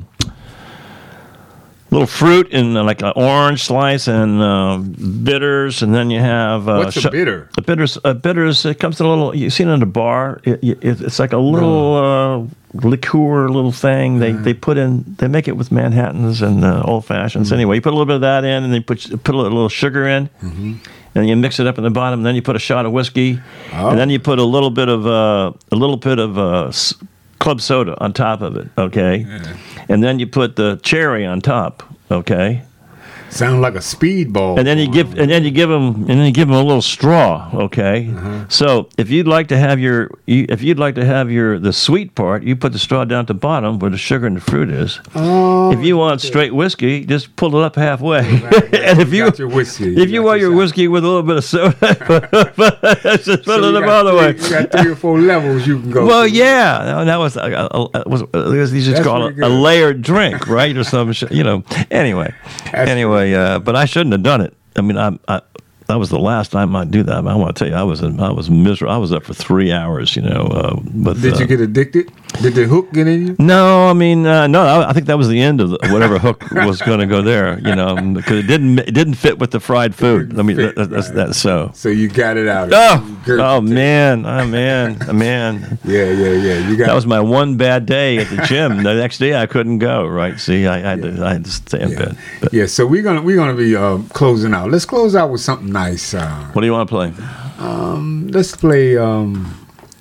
little fruit and uh, like an orange slice and uh, bitters, and then you have uh, what's a bitter? A bitters, a bitters. It comes to a little. You see it in a bar. It, it, it's like a little. No. Uh, liqueur little thing they uh-huh. they put in they make it with Manhattans and uh, old fashions. Mm-hmm. Anyway, you put a little bit of that in, and then put put a little sugar in, mm-hmm. and you mix it up in the bottom. And then you put a shot of whiskey, oh. and then you put a little bit of uh, a little bit of uh, club soda on top of it. Okay, yeah. And then you put the cherry on top. Okay. Sound like a speedball. And then you give, and then you give them, and then you give them a little straw. Okay. Uh-huh. So if you'd like to have your, if you'd like to have your the sweet part, you put the straw down at the bottom where the sugar and the fruit is. Oh. If you want straight whiskey, just pull it up halfway. Right. And if you, your whiskey, if you, you want your, your whiskey with a little bit of soda, just put so it up all the way. You got three or four levels you can go. Well, through. yeah, that was, uh, uh, was, was you just call it a layered drink, right, or some, you know. Anyway, That's anyway. Uh, but I shouldn't have done it. I mean, I, I that was the last time I'd do that. I want to tell you, I was in, I was miserable. I was up for three hours, you know. Uh, but did uh, you get addicted? Did the hook get in you? No, I mean, uh, no. I, I think that was the end of the, whatever hook was going to go there, you know, because it didn't it didn't fit with the fried food. I mean, fit, that, that's right. that. So so you got it out. Oh, oh man, oh man, oh man. Yeah, yeah, yeah. You got that was my one bad day at the gym. The next day I couldn't go. Right? See, I, I had yeah. to I had to stay in yeah. bed. But. Yeah. So we're gonna we're gonna be uh, closing out. Let's close out with something nice. Uh, What do you want to play? Um, let's play um,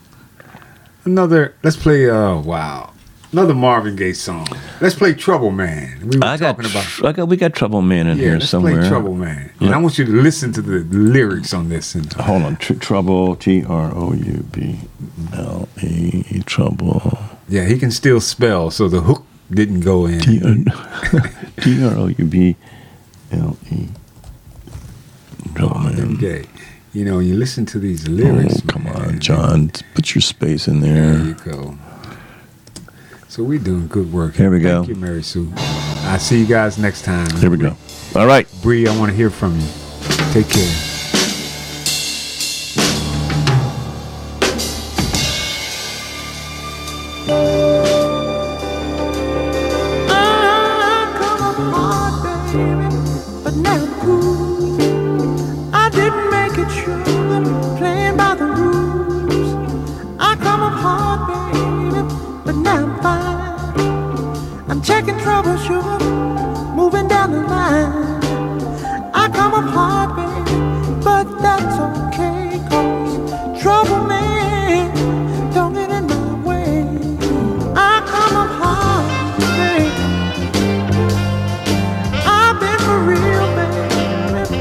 another. Let's play. Uh, wow, another Marvin Gaye song. Let's play Trouble Man. We were I got talking about. Tr- I got, we got Trouble Man in yeah, here let's somewhere. Play Trouble Man, and Look. I want you to listen to the lyrics on this. And hold on, Tr- Trouble. T R O U B L E Trouble. Yeah, he can still spell, so the hook didn't go in. T R O U B L E. Marvin Gaye. You know, you listen to these lyrics. Oh, come man, on, John. Put your space in there. There you go. So we're doing good work. Here we go. Thank you, Mary Sue. I'll see you guys next time. Here we go. All right. Bree, I want to hear from you. Take care. Checking trouble, sugar, moving down the line. I come up hard, baby, but that's okay, 'cause trouble, man, don't get in my way. I come up hard, baby. I've been for real, baby.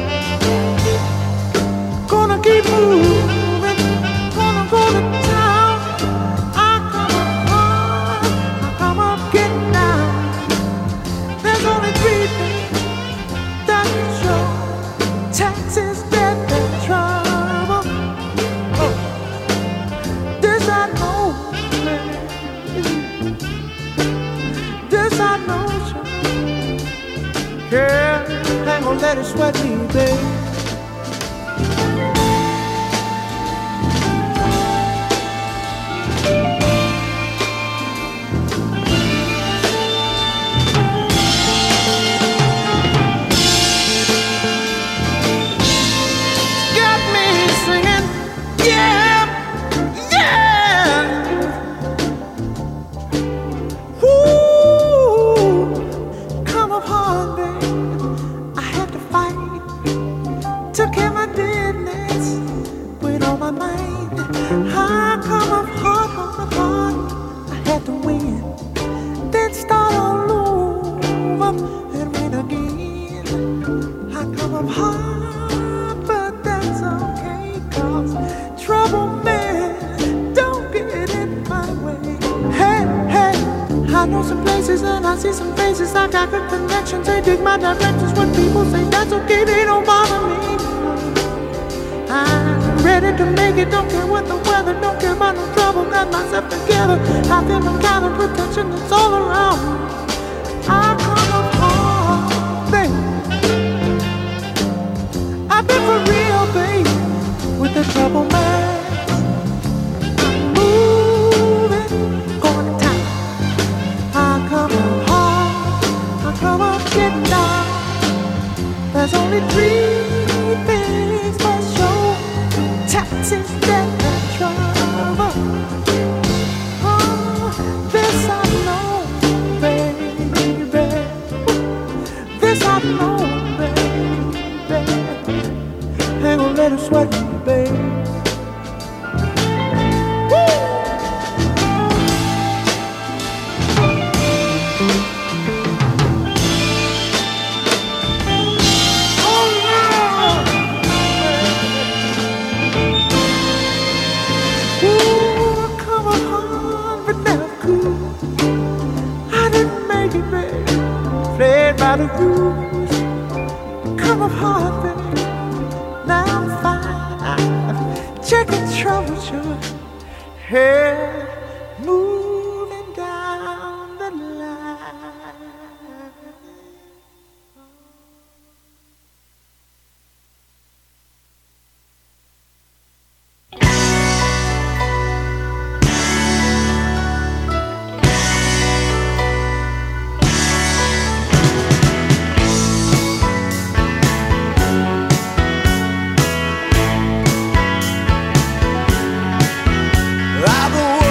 Gonna keep moving, gonna go to town. I come up hard, I come up getting down. There's only three things little sweat me, babe. Trouble, head move.